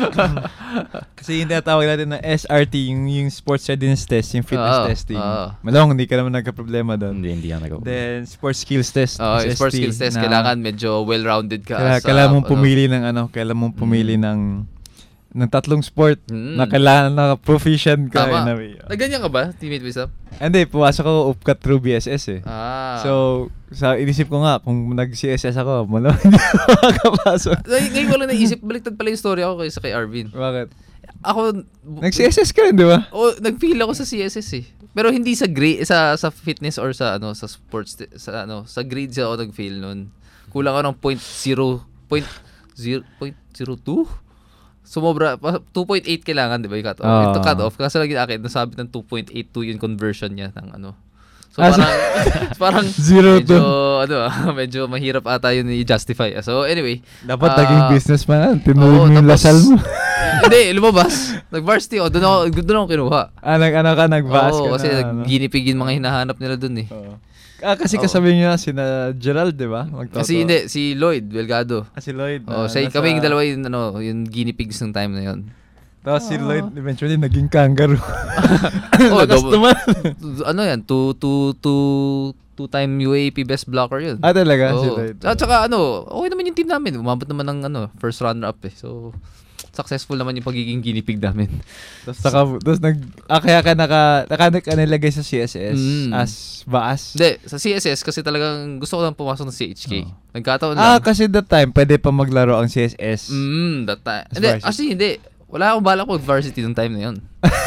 Kasi yung tinatawag natin na S R T, yung, yung sports readiness test, yung fitness oh, testing. Oh. Malong, hindi ka naman nagka-problema doon. Hindi, hindi ako nagka-problema. Then, sports skills test. Oh, yung sports skills test, na, kailangan medyo well-rounded ka. Kailangan, sa, kailangan mong ano, pumili ng ano, kailangan mong pumili mm. ng ng tatlong sport mm. na kailangan na proficient ka. Tama. In a way. Nagganyan ka ba, teammate wisdom? Hindi, pumasok ako upcut through B S S eh. Ah. So, sa inisip ko nga, kung nag-C S S ako, malo, hindi ako makakapasok. Ngayon ko lang naisip, baliktad pala yung story ako kaysa kay Arvin. Bakit? Ako, nag-C S S ka rin, di ba? O, nag-feel ako sa C S S eh. Pero hindi sa grade, sa sa fitness or sa ano, sa sports, sa ano, sa grades ako nag-feel noon. Kulang ako ng point zero, point zero, point zero two? Sumobra, two point eight kailangan, di ba, yung cut off? Oh. Ito cut off, kasi lagi akin, nasabi ng two point eight two yung conversion niya ng ano. So, ah, parang, parang, zero medyo, to. ano, medyo mahirap ata yun i-justify. So, anyway. Dapat uh, naging businessman, tinuloy mo yung lasal mo. Hindi, lumabas. Nag-varsity ako, doon ako, doon ako kinuha. Ah, nag, ano ka, nag-vas Oo, ka kasi na. Ano? ginipig yung mga hinahanap nila doon eh. Oo. Ah, kasi kasabi niyo sina Gerald, di ba? Magtoto. Kasi hindi, si Lloyd Delgado. Ah, si Lloyd. Oh, siya, nasa... kami yung dalawa yung, ano, yung guinea pigs ng time na yun. Tapos si Lloyd eventually naging kangaroo. Oh, double, ano yan, two, two, two, two-time U A P best blocker yun. Ah, talaga? Oh. Si Lloyd. At saka ano, okay naman yung team namin. Umabot naman ng ano, first runner-up eh. So, successful naman yung pagiging guinea pig namin. Tapos naka, tapos nag, ah, kaya ka naka, naka, naka nilagay sa C S S mm. as baas? Hindi, sa C S S kasi talagang gusto ko lang pumasok ng C H K. Oh. Nagkataon ah, lang. Ah, kasi that time, pwede pa maglaro ang C S S. Mm, that time. Hindi, actually hindi. Wala akong balak ko varsity nung time na yun.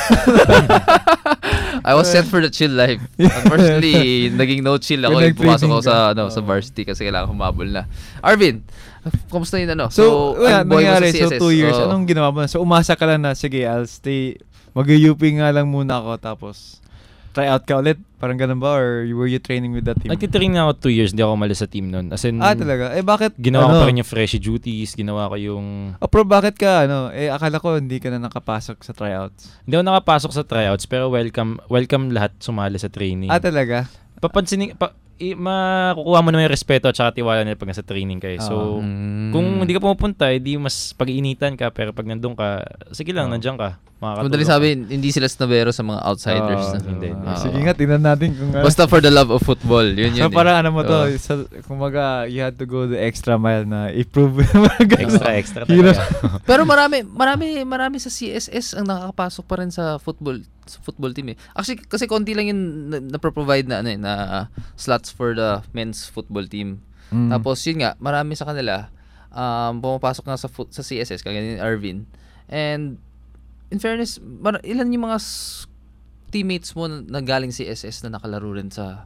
I was set for the chill life. Unfortunately, naging no chill ako yung pumasok ako sa, ano, sa varsity kasi kailangan humabol na. Arvin, kumusta yun ano? So, so yeah, nangyari, so two years, oh. anong ginawa mo? So, umasa ka lang na, sige, I'll stay, mag-U P nga lang muna ako, tapos, try out ka ulit? Parang ganun ba? Or were you training with that team? Nagtitrain na ako two years, hindi ako umalis sa team nun. As in, ah, talaga? Eh, bakit? Ginawa ano? ko pa rin yung freshie duties, ginawa ko yung... Oh, pero bakit ka, ano? Eh, akala ko hindi ka na nakapasok sa tryouts. Hindi ako nakapasok sa tryouts, pero welcome welcome lahat sumali sa training. Ah, talaga? Papansinin, pa, i, makukuha mo naman yung respeto at saka tiwala nila pag nasa training kayo. So, oh. mm. kung hindi ka pumupunta, hindi mas pag-iinitan ka, pero pag nandun ka, sige lang, oh. nandiyan ka. Madali sabi, hindi sila snobero sa mga outsiders. Oh, na. hindi. Oh. Sige nga, tingnan natin kung... Uh, Basta for the love of football. Yun yun. So, parang eh. ano mo to, oh. sa, kumaga, you had to go the extra mile na i-prove. extra, extra talaga. Pero marami, marami, marami sa C S S ang nakakapasok pa rin sa football sa football team eh. Actually, kasi konti lang yung na-provide na, na, na, na uh, slots for the men's football team. Mm. Tapos, yun nga, marami sa kanila um, pumapasok nga sa, fo- sa C S S, kagaya ni Arvin. And, in fairness, mar- ilan yung mga s- teammates mo na, na galing C S S na nakalaro rin sa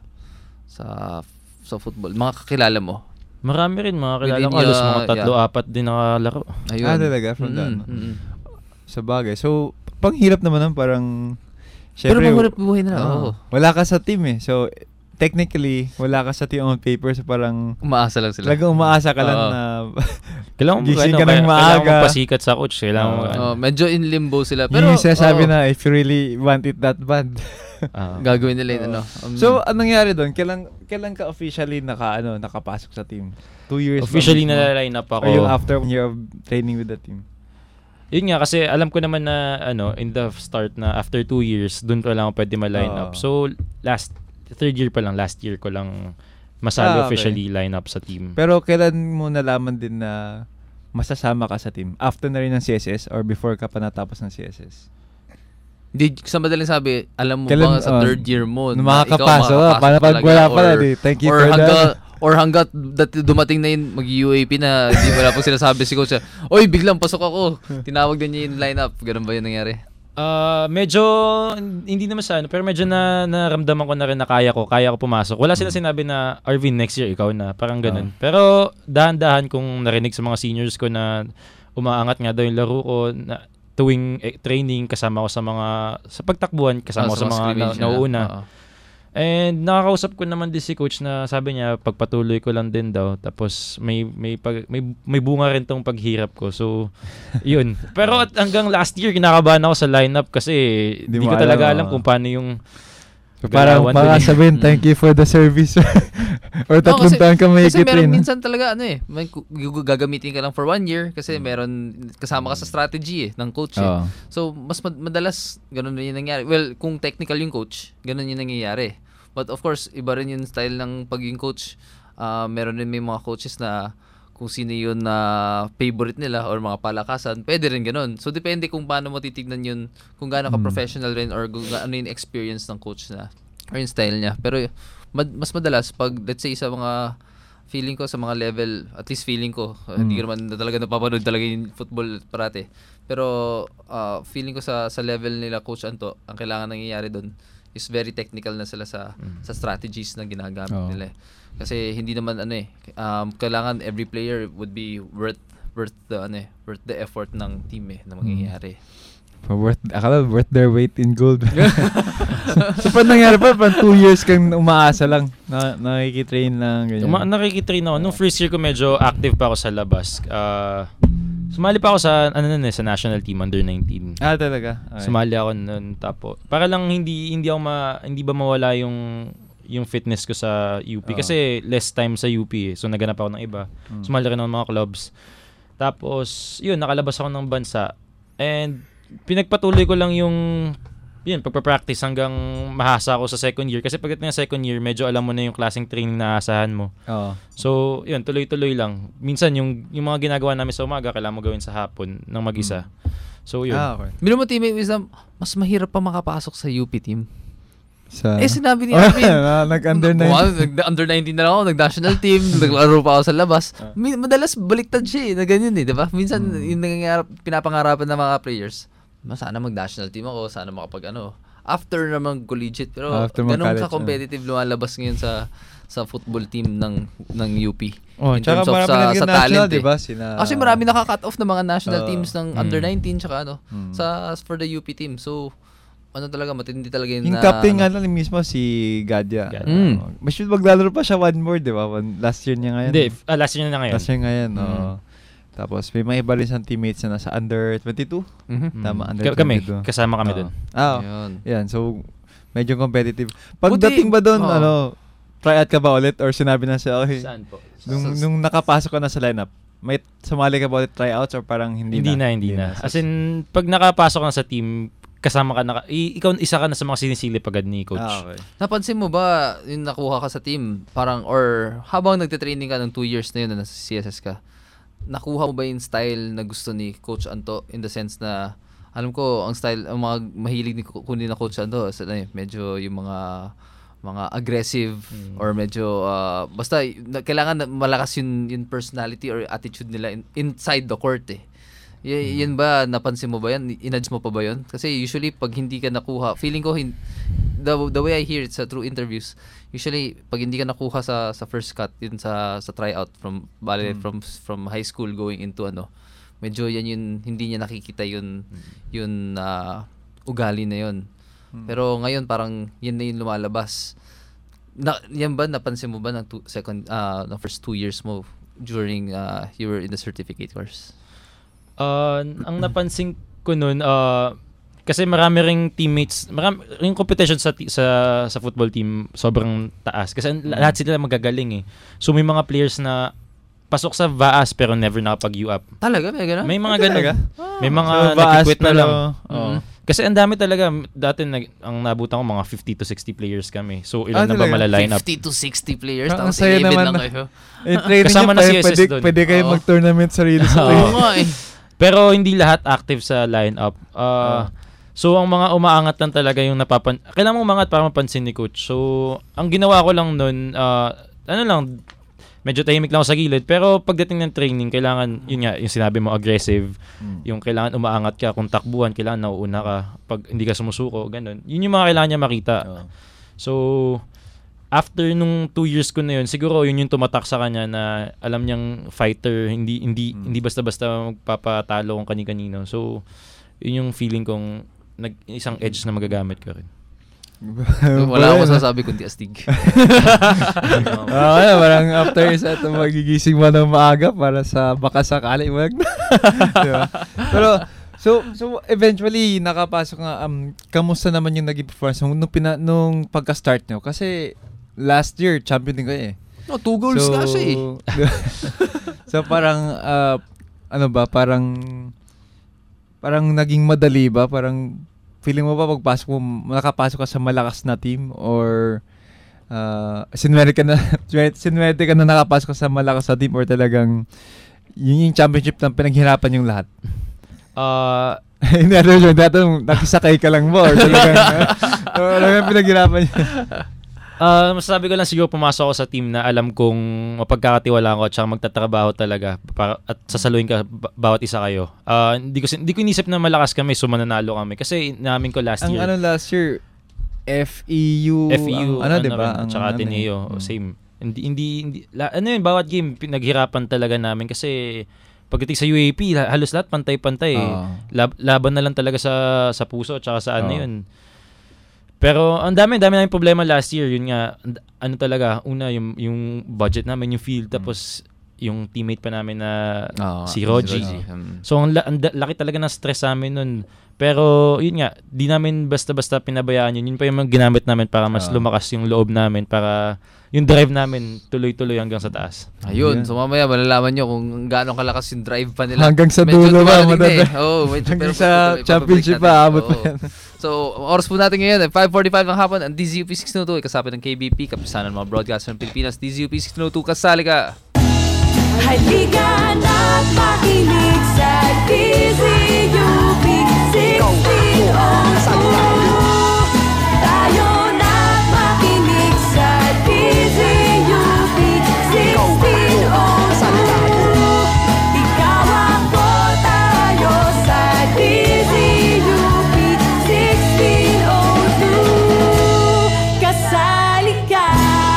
sa sa football? Mga kakilala mo? Marami rin, mga kakilala ko. Halos mga tatlo, yeah. apat din nakalaro. Ayun. Ah, talaga? From mm-hmm. that? Mm-hmm. Sa bagay. So, panghirap naman nun, parang... Syempre, pero mahirap buhay na lang. Oh, oh. Wala ka sa team eh. So, technically, wala ka sa team on paper. So, parang... Umaasa lang sila. Talagang umaasa ka lang oh. na... Kailangan mo gising ano, ka ng maaga. Kailangan mo pasikat sa coach. Kailangan oh. mo, ano. oh, medyo in limbo sila. Pero, yung sinasabi oh. na, if you really want it that bad. uh, gagawin nila yun. Uh, ano. Um, so, anong nangyari doon? Kailan, kailan ka officially naka, ano, nakapasok sa team? Two years? Officially na-line up ako. Or yung after one year of training with the team? Yun nga, kasi alam ko naman na, ano, in the start na after two years, doon ko lang ako pwede ma-line uh, up. So, last, third year pa lang, last year ko lang masali ah, okay. officially line up sa team. Pero kailan mo nalaman din na masasama ka sa team? After na rin ng C S S or before ka pa natapos ng C S S? Di, sa madaling sabi, alam mo Kailan, ba sa uh, third year mo na makakapasok? Paano pag wala pala, di, thank you or for hanggang, that. Or hanggat dat dumating na yun, mag-U A P na, hindi wala pong sinasabi si coach. Oy, biglang pasok ako. Tinawag din niya yung lineup. Ganun ba yung nangyari? Uh, medyo, hindi naman sa ano, pero medyo na naramdaman ko na rin na kaya ko, kaya ko pumasok. Wala sila sinabi na, Arvin, next year ikaw na. Parang ganun. Uh. Pero dahan-dahan kung narinig sa mga seniors ko na umaangat nga daw yung laro ko, na, tuwing eh, training, kasama ko sa mga, sa pagtakbuhan, kasama oh, ko sa, sa mga na, nauuna. Uh-huh. And nakakausap ko naman din si coach na sabi niya, pagpatuloy ko lang din daw. Tapos may may pag, may, may bunga rin tong paghirap ko. So, yun. Pero at hanggang last year, kinakabahan ako sa lineup kasi hindi ko talaga alam kung paano yung so, parang baka sabihin, thank you for the service. Or tatlong no, taon ka may kasi meron rin. Minsan talaga ano eh, may gagamitin ka lang for one year kasi meron kasama ka sa strategy eh ng coach eh. Oh. So mas mad- madalas ganun rin yung nangyayari. Well, kung technical yung coach, ganun yung nangyayari. But of course, iba rin yung style ng pagiging coach. Uh, meron rin may mga coaches na kung sino yun na favorite nila or mga palakasan, pwede rin ganun. So depende kung paano mo titignan yun, kung gaano ka professional rin or kung ano yung experience ng coach na or yung style niya. Pero mad, mas madalas pag let's say sa mga feeling ko sa mga level, at least feeling ko, uh, mm. hindi ko naman na talaga napapanood talaga yung football parate. Pero uh, feeling ko sa sa level nila Coach Anto, ang kailangan nangyayari doon is very technical na sila sa mm. sa strategies na ginagamit oh. nila. Kasi hindi naman ano eh, um, kailangan every player would be worth worth the ano eh, worth the effort ng team eh na mangyayari. Mm. Worth, akala worth their weight in gold. So, paano nangyari pa? Parang two years kang umaasa lang. Na, nakikitrain lang. Ganyan. Uma, nakikitrain ako. Nung first year ko medyo active pa ako sa labas. Uh, sumali pa ako sa, ano nun eh, sa national team, under nineteen. Ah, talaga? Okay. Sumali ako nun. Tapo. Para lang hindi hindi ako ma, hindi ba mawala yung yung fitness ko sa U P. Oh. Kasi less time sa U P eh. So, naganap ako ng iba. Hmm. Sumali rin ako ng mga clubs. Tapos, yun, nakalabas ako ng bansa. And, pinagpatuloy ko lang yung yun, pagpa-practice hanggang mahasa ako sa second year. Kasi pagdating ng second year, medyo alam mo na yung klaseng training na aasahan mo. Oo. So, yun, tuloy-tuloy lang. Minsan, yung, yung mga ginagawa namin sa umaga, kailangan mo gawin sa hapon ng mag-isa. So, yun. Ah, okay. Bilo mo, teammate Wisdom, mas mahirap pa makapasok sa U P team. Sa... Eh, sinabi ni Arvin. Nag-under nineteen. Nag-under nineteen na lang ako, nag-national team, naglaro pa ako sa labas. Madalas baliktad siya eh, na ganyan eh, di ba? Minsan, hmm. yung nangyayarap, pinapangarapan ng mga players, sana mag-national team ako, sana makapag ano. After naman collegiate, pero After ganun ka-competitive uh. lumalabas ngayon sa sa football team ng ng U P. Oh, in terms of sa, sa talent, eh. diba? Sina... Kasi marami naka-cut off ng mga national uh, teams ng mm. under nineteen tsaka ano, mm. sa for the U P team. So, ano talaga, matindi talaga yun. Yung na, captain nga lang mismo, si Gadya. Mm. Uh, mas maglalaro pa siya one more, di ba? Last year niya ngayon. Hindi, uh, last year niya na ngayon. Last year ngayon, mm. oh. Tapos, may mga iba rin siyang teammates na nasa under twenty-two. Mm-hmm. Tama, under K- kami, twenty-two. kasama kami oh. dun. Ah, oh. Yan. So, medyo competitive. Pagdating ba doon, oh. ano, try out ka ba ulit? Or sinabi na siya, okay. Saan po? Nung, nung nakapasok ka na sa lineup, may sumali ka ba ulit tryouts or parang hindi, hindi na? Hindi na, hindi na. As in, pag nakapasok na sa team, kasama ka na, i- ikaw isa ka na sa mga sinisili pagad ni coach. Ah, okay. Napansin mo ba, yung nakuha ka sa team, parang, or habang nagte-training ka ng two years na yun na nasa C S S ka, nakuha mo ba yung style na gusto ni Coach Anto in the sense na, alam ko, ang style, ang mga mahilig ni kundi na Coach Anto, so, eh, medyo yung mga mga aggressive mm. or medyo, uh, basta, kailangan malakas yung, yung personality or attitude nila in, inside the court eh. Y- yan ba, napansin mo ba yan? Inadjust mo pa ba yun? Kasi usually, pag hindi ka nakuha, feeling ko, hin- the, the way I hear it sa through interviews, usually, pag hindi ka nakuha sa sa first cut, yun sa sa tryout from, bale, mm. from from high school going into ano, medyo yan yun, hindi niya nakikita yun, yun uh, ugali na yun. Mm. Pero ngayon, parang yan na yung lumalabas. Na, yan ba, napansin mo ba ng two, second, uh, ng first two years mo during uh, you were in the certificate course? Uh, ang napansin ko nun, uh, kasi marami ring teammates, marami ring competition sa t- sa sa football team sobrang taas kasi mm. lahat sila magagaling eh. So may mga players na pasok sa V A S pero never nakapag-U up. Talaga? May gano'n? May mga gano'n. Ah. May mga so, nag-quit na lang. Oh. Mm-hmm. Kasi ang dami talaga, dati nag, ang nabutan ko mga fifty to sixty players kami. So ilan ah, na ba mala-line up? fifty to sixty players? Ah, tapos eleven lang kayo. Eh, kasama na si S S doon. Pwede kayo oh. mag-tournament sarili sa Oo nga eh. Pero hindi lahat active sa lineup. Uh, uh. So, ang mga umaangat lang talaga yung napapan... Kailangan mo umangat para mapansin ni coach. So, ang ginawa ko lang nun, uh, ano lang, medyo tahimik lang ako sa gilid. Pero pagdating ng training, kailangan, yun nga, yung sinabi mo, aggressive. Mm. Yung kailangan umaangat ka, kung takbuhan, kailangan nauuna ka. Pag hindi ka sumusuko, ganun. Yun yung mga kailangan niya makita. Oh. So, after nung two years ko na yun, siguro yun yung tumatak sa kanya na alam niyang fighter, hindi hindi mm. hindi basta-basta magpapatalo kung kani-kanino. So, yun yung feeling kong nag, isang edge na magagamit ko rin. Wala akong sasabi kundi astig. Ah, uh, parang after isa ito magigising mo ng maaga para sa baka sakali wag na. Diba? Pero so so eventually nakapasok nga um kamusta naman yung naging performance nung nung, pina, nung pagka-start nyo kasi last year champion din kayo eh. No, two goals so, nga siya eh. So parang uh, ano ba parang parang naging madali ba parang feeling mo ba pagpasok mo, nakapasok ka sa malakas na team or uh, sinwerte ka na, sinwerte ka na nakapasok ka sa malakas na team or talagang yun yung championship na pinaghirapan yung lahat? Uh, Hindi natin yun, dati nakisakay ka lang mo or talagang, uh, talagang pinaghirapan yun. Uh, masasabi ko lang siguro pumasok ako sa team na alam kong mapagkakatiwalaan ko at saka magtatrabaho talaga para, at sasaluhin ka b- bawat isa kayo. Uh, hindi ko hindi ko inisip na malakas kami so mananalo kami kasi namin ko last ang year. Ang ano last year F E U F E U ang, ano, ano diba? At saka Ateneo hmm. same. Hindi hindi, hindi la, ano yun bawat game pinaghirapan talaga namin kasi pagdating sa U A P halos lahat pantay-pantay. Uh. Lab, laban na lang talaga sa sa puso at saka sa ano uh. yun. Pero ang dami, dami namin problema last year. Yun nga, ano talaga, una, yung, yung budget namin, yung field, tapos yung teammate pa namin na oh, si Roji. Si um, so, ang, ang laki talaga ng stress namin nun. Pero, yun nga, di namin basta-basta pinabayaan yun. Yun pa yung mga ginamit namin para mas uh, lumakas yung loob namin, para yung drive namin tuloy-tuloy hanggang sa taas. Ayun, yeah. So mamaya malalaman nyo kung gaano kalakas yung drive pa nila. Hanggang sa dulo ba? Eh. Oh, hanggang sa championship pa, abot pa yan. So, oras po natin ngayon, five forty-five ng hapon, ang D Z U P sixteen oh two, kasapit ng K B P, kapisanan ng mga broadcaster ng Pilipinas, D Z U P sixteen oh two, kasali ka! Halika na't makinig sa D Z U P sixteen oh two. Tayo na't makinig sa D Z U P sixteen oh two. Ikaw ang tayo sa D Z U P sixteen oh two. Kasali ka!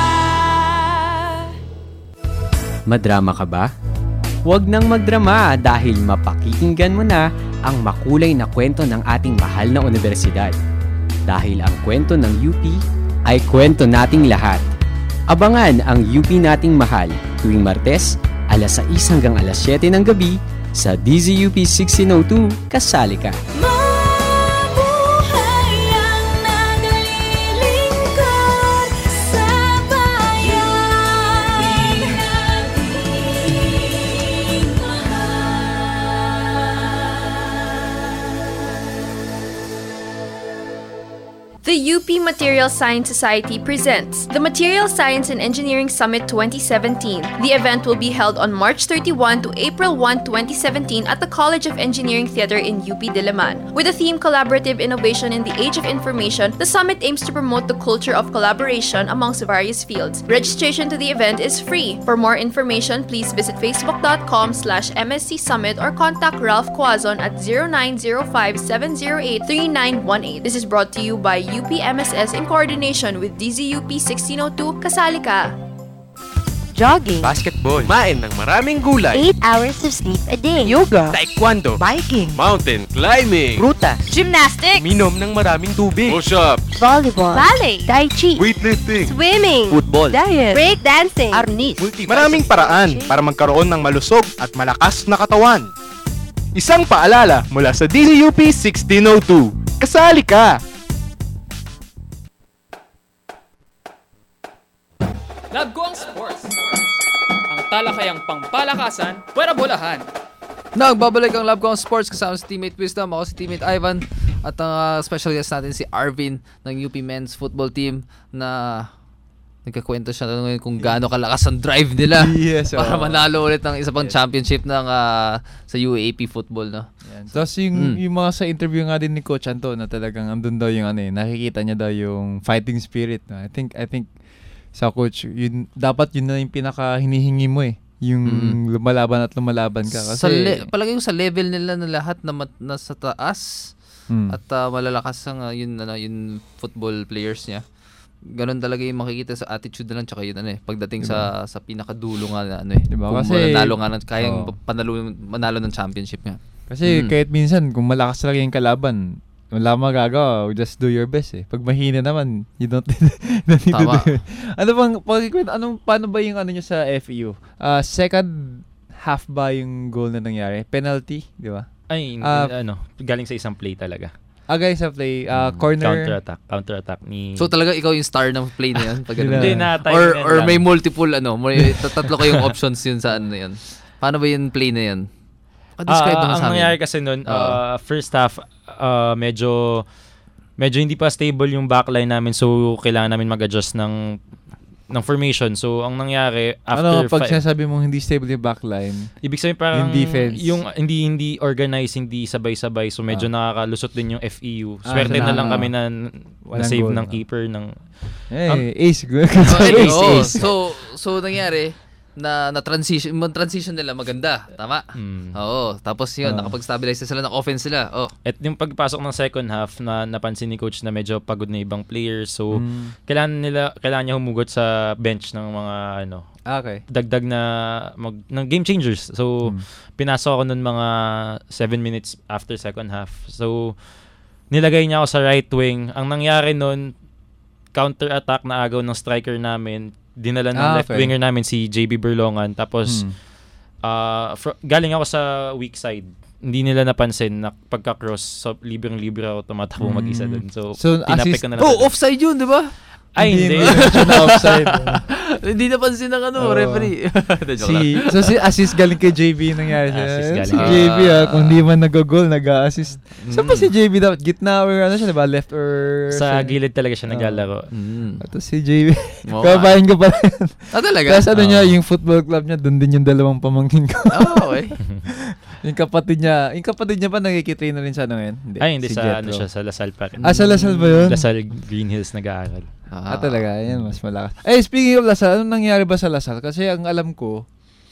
Madrama ka ba? Huwag nang magdrama dahil mapakikinggan mo na ang makulay na kwento ng ating mahal na universidad. Dahil ang kwento ng U P ay kwento nating lahat. Abangan ang U P nating mahal tuwing Martes, alas sais hanggang alas siyete ng gabi sa D Z U P sixteen oh two. Kasali ka! The U P Materials Science Society presents the Materials Science and Engineering Summit twenty seventeen. The event will be held on March thirty-first to April first, twenty seventeen at the College of Engineering Theatre in U P Diliman. With the theme Collaborative Innovation in the Age of Information, the summit aims to promote the culture of collaboration amongst various fields. Registration to the event is free. For more information, please visit facebook.com slash MSC Summit or contact Ralph Quazon at zero nine zero five seven zero eight three nine one eight. This is brought to you by U P M S S in coordination with D Z U P sixteen oh two. Kasali ka! Jogging, basketball, kumain ng maraming gulay, eight hours of sleep a day, yoga, taekwondo, biking, mountain climbing, rutas, gymnastics, minom ng maraming tubig, push-ups, volleyball, ballet, tai chi, weightlifting, swimming, football, diet, break dancing, arnis. Maraming paraan para magkaroon ng malusog at malakas na katawan. Isang paalala mula sa D Z U P sixteen oh two. Kasali ka! Love ko ang sports. Ang talakayang pangpalakasan, pwera bolahan. Nagbabalik ang Love ko ang sports kasama si Teammate Wisdom, ako si Teammate Ivan, at ang uh, special guest natin si Arvin ng U P Men's Football Team na nagkakwento siya ngayon kung gaano kalakas ang drive nila yes, para oh. manalo ulit ng isa pang yes. championship ng uh, sa U A P football, no? Yan. Tapos yung, mm. yung mga sa interview nga din ni Coach Anto na talagang andun daw yung ano eh, nakikita niya daw yung fighting spirit, no? I think I think sa coach, yun dapat yun na yung pinaka hinihingi mo eh. Yung mm. lumalaban at lumalaban ka kasi sa le- palagi ko sa level nila na lahat na mat- nasa taas mm. at uh, malalakas ang uh, yun ano yung football players niya. Ganun talaga yung makikita sa attitude na lang tsaka yun ano eh pagdating diba? sa sa pinakadulo nga na ano eh diba? Kung Kasi manalo nga ng kayang oh. panalo manalo ng championship nga kasi mm. kahit minsan kung malakas talaga yung kalaban wala magagawa, just do your best eh pag mahina naman you don't, don't need to do it. Ano bang pagkikwento anong paano ba yung ano nyo sa F E U uh, second half ba yung goal na nangyari penalty di ba ay uh, ano galing sa isang play talaga. Agay sa play, uh, corner counter-attack, counter-attack ni So talaga ikaw yung star ng play na 'yan pag Hindi na or or may multiple ano, may tatlo kayong options yun sa ano 'yan. Paano ba yung play na 'yan? Pa-describe uh, naman sa amin. Ang nangyari kasi noon, uh, uh, first half uh, medyo medyo hindi pa stable yung backline namin so kailangan namin mag-adjust ng ng formation. So, ang nangyari, after... Ano, pag sinasabi mong hindi stable yung backline, ibig sabihin parang... yung defense. Yung hindi hindi organized, hindi sabay-sabay. So, medyo ah. nakakalusot din yung F E U. Ah, Swerte na, na lang kami na, na save goal, ng no? keeper. Ng, hey, um, ace. Good. oh, ace, oh, ace. So, so nangyari, na na transition mo transition nila maganda tama mm. oo tapos yun uh. nakapag-stabilize sila ng offense sila oh at yung pagpasok ng second half na napansin ni coach na medyo pagod na ibang players so mm. kailangan nila kailangan niya humugot sa bench ng mga ano okay dagdag na mag, ng game changers so mm. pinasok ako nun mga seven minutes after second half so nilagay niya ako sa right wing ang nangyari nun counter attack na agaw ng striker namin dinala ng ah, left okay. winger namin si J B Berlongan tapos hmm. uh, fr- galing ako sa weak side hindi nila napansin na pagka-cross so libreng-libre ako tumatakbo hmm. mag-isa dun so, so tinapik ko na lang oh offside yun di ba ay hindi na offside hindi napansin ng ano oh. referee si so si assist galing kay J B nangyari siya si uh, J B ah kung di man nag-goal nag-assist mm. saan ba si J B dapat gitna or ano siya diba left or sa gilid talaga siya naglalaro uh, mm. at si J B kabayan ko pa ah talaga tapos ano oh. niya yung football club niya doon din yung dalawang pamangkin ko oh okay yung kapatid niya yung kapatid niya pa nagkikitrain na rin siya ano ngayon hindi, ay hindi si sa Jetro. Ano siya sa Lasal pa rin ah sa Lasal ba yun Lasal Green Hills nag-aaral ah, ah talaga yan mas malakas eh speaking of Lasal anong nangyari ba sa Lasal kasi ang alam ko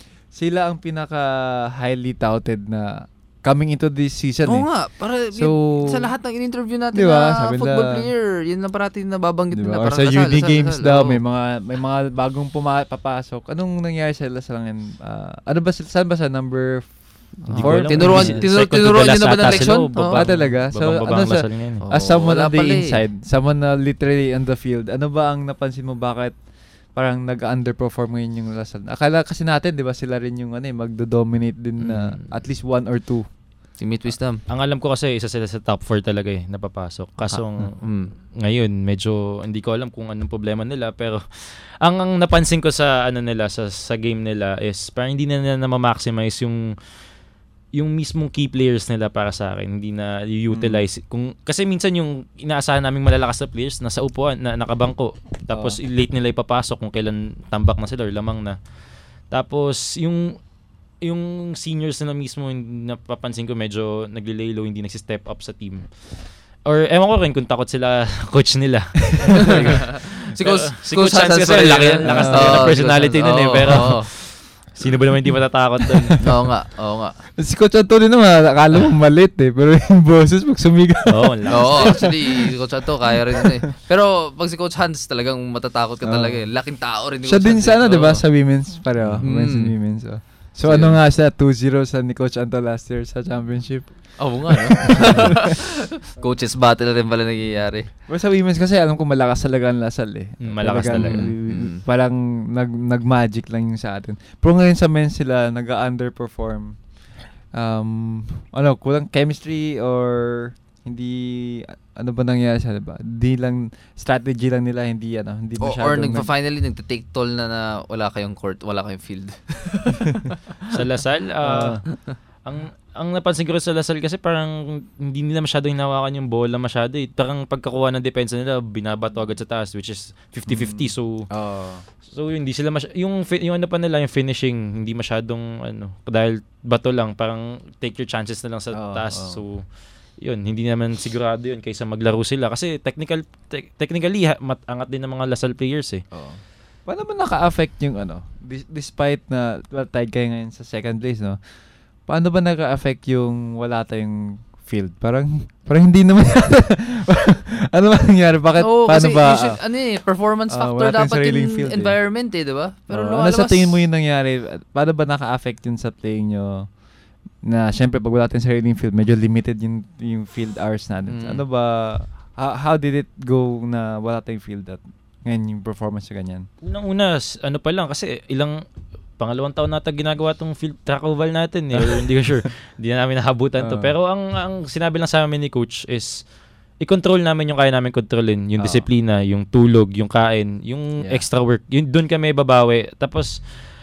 sila ang pinaka highly touted na coming into this season oo eh. nga para so, sa lahat ng in-interview natin diba, na football la, player yun na parati nababanggit diba, nila or sa U D Games daw may mga may mga bagong puma- papasok anong nangyari sa Lasal ngayon uh, ano ba saan ba sa number four tinuruan tinuruan niyo na ba ng leksyon ah talaga so ano sa as someone on the inside someone na literally on the field ano ba ang napansin mo bakit parang nag-underperform ngayon yung Lasal akala kasi natin di ba sila rin yung ano eh magdo-dominate din na mm. at least one or two si Meet Wisdom ang alam ko kasi isa sila sa top four talaga eh napapasok kaso ah, mm. ngayon medyo hindi ko alam kung anong problema nila pero ang, ang napansin ko sa ano nila sa sa game nila is parang hindi na nila na-maximize yung yung mismong key players nila para sa akin hindi na utilize mm. kung kasi minsan yung inaasahan naming malalakas na players nasa upuan na nakabangko tapos oh. late nila ipapasok kung kailan tambak na sila or lamang na tapos yung yung seniors na mismo napapansin ko medyo naglilay low hindi nagsi-step up sa team or ewan ko rin kung takot sila coach nila si coach si coach Hans kasi laki lakas na personality nun eh pero sino ba naman hindi matatakot doon? Oo nga, oo nga. Si Coach Antonio naman, akala mo malit eh. Pero yung boses, pag sumigaw. Oo, oh, actually, si Coach Antonio, kaya rin eh. Pero pag si Coach Hans, talagang matatakot ka talaga eh. Laking tao rin. Siya din sana, di ba, sa women's? Pareho, men's and women's. Oh. So, so ano nga siya, two zero sa ni Coach Anto last year sa championship. Oo nga, no? Coaches battle rin pala nangyayari. Pero sa women's kasi, alam ko malakas talaga ang Lasal eh. Mm, malakas talaga. talaga. Mm. Parang nag, nag-magic lang yung sa atin. Pero ngayon sa men's sila, nag-underperform. Um, ano, kulang chemistry or hindi... Ano ba nangyari sa diba? Di lang strategy lang nila hindi ano, hindi masyadong or, or nagfa-finally nagte-take toll na na wala kayong court, wala kayong field. Sa Lasal, uh, ang ang napansin ko sa Lasal kasi parang hindi nila masyadong hinawakan yung bola masyado eh. Parang pagkakuha ng depensa nila, binabato agad sa taas which is fifty-fifty mm. so uh. so hindi sila masy- yung yung ano pa nila yung finishing hindi masyadong ano dahil bato lang parang take your chances na lang sa uh, taas uh. so yun, hindi naman sigurado yun kaysa maglaro sila kasi technical te- technically ha, matangat din ng mga Lasal players eh. Oo. Paano ba naka-affect yung ano, dis- despite na well, tied kayo ngayon sa second place, no? Paano ba naka-affect yung wala tayong field? Parang parang hindi naman. Ano ba nangyari? Bakit? Oo, paano kasi ba? usually, ano eh, performance ah, factor wala tayong dapat sariling yung field, eh. environment eh, di ba? Pero Oo, ano lumalabas. sa tingin mo yung nangyari? Paano ba naka-affect yun sa playing nyo? Na syempre pag wala tayong sariling field, medyo limited yung yung field hours natin. Mm. Ano ba? How, how did it go na wala tayong field at ngayon yung performance sa ganyan? Unang-una, s- ano pa lang, kasi ilang, pangalawang taon nata ginagawa tong field track oval natin. Eh. Or hindi ko sure. Hindi na namin nahabutan to. Oo. Pero ang, ang sinabi lang sa amin ni coach is, i-control namin yung kaya namin kontrolin. Yung Oo. disiplina, yung tulog, yung kain, yung Yeah. extra work. Yun, doon kami babawi. Tapos,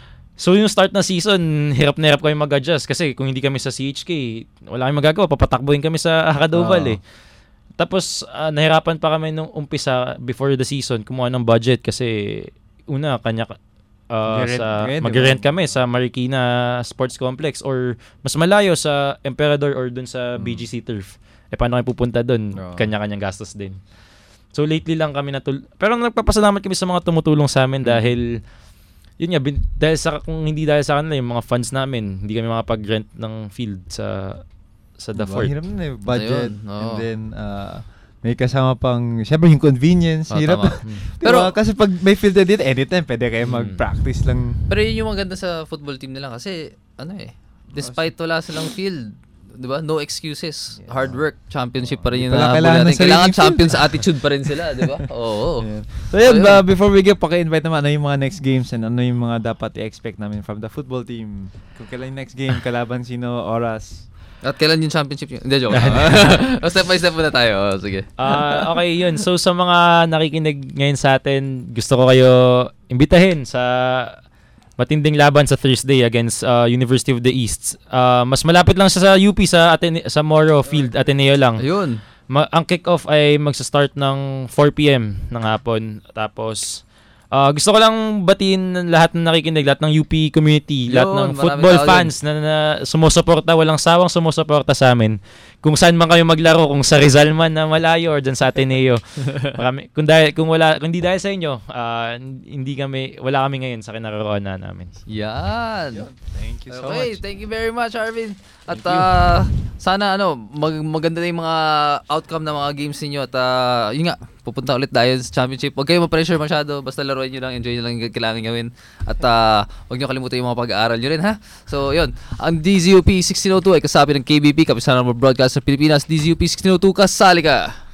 so yung start na season, hirap na hirap kami mag-adjust. Kasi kung hindi kami sa C H K, wala kami magagawa. Papatakbuhin kami sa Hakad Oval Oo. eh. Tapos, ah, nahirapan pa kami nung umpisa before the season kumuha ng budget kasi una, kanya uh, Mag-rent sa kayo, di ba? mag-rent kami sa Marikina Sports Complex or mas malayo sa Emperador or dun sa B G C Turf. Eh, paano kami pupunta dun? Oo. Kanya-kanyang gastos din. So, lately lang kami natul... Pero nagpapasalamat kami sa mga tumutulong sa amin dahil yun nga, bin, dahil sa, kung hindi dahil sa kanila, yung mga funds namin, hindi kami makapag-rent ng field sa sa The Diba? Fort. Hirap na eh. Budget. Ayun, oo. And then, uh, may kasama pang, syempre yung convenience. Oo, hirap. tama. Pero, Pero- kasi pag may field na dito, anytime, pwede kayo Mm. mag-practice lang. Pero yun yung maganda sa football team nila kasi ano eh, despite wala silang field, 'di ba? No excuses. Hard work, championship pa rin yung Wala nahabol kailangan natin. ng sariling Kailangan field. champions attitude pa rin sila, 'di ba? Oo. So yun, Ayun. uh, before we get, paki-invite naman, ano yung mga next games and ano yung mga dapat i-expect namin from the football team? Kung kailan yung next game, kalaban sino, oras. At kailan yung championship yun? Hindi, joke. O, step by step muna tayo. O, sige. Ah, okay, yun. So sa mga nakikinig ngayon sa atin, gusto ko kayo imbitahin sa matinding laban sa Thursday against uh, University of the East. Uh, mas malapit lang siya sa U P sa Atene- sa Moro Field, Ateneo lang. Ayun. Ma- ang kick-off ay magsa-start ng four p.m. ng hapon. Tapos uh, gusto ko lang batiin lahat ng nakikinig, lahat ng U P community, lahat Yun, ng maraming football tao fans na, na sumusuporta, walang sawang sumusuporta sa amin. Kung saan man kayo maglaro, kung sa Rizal man na malayo or dyan sa Ateneo. Marami, kung dahil kung wala kung hindi dahil sa inyo, uh, hindi kami wala kami ngayon sa kinaroroonan namin. Yan. Thank you so Okay, much. thank you very much, Arvin. At Thank you. uh, sana ano, mag- maganda na yung mga outcome ng mga games niyo at uh, yun nga, pupunta ulit tayo sa championship. Huwag kayo ma-pressure masyado, basta laruin niyo lang, enjoy niyo lang yung kailangan gawin. At uh, huwag niyo kalimutan yung mga pag-aaral niyo rin, ha? So, yun. Ang D Z U P sixteen oh two ay kasabi ng K B P, Kapisanan ng Broadcast sa Pilipinas. D Z U P sixteen oh two, kasali ka!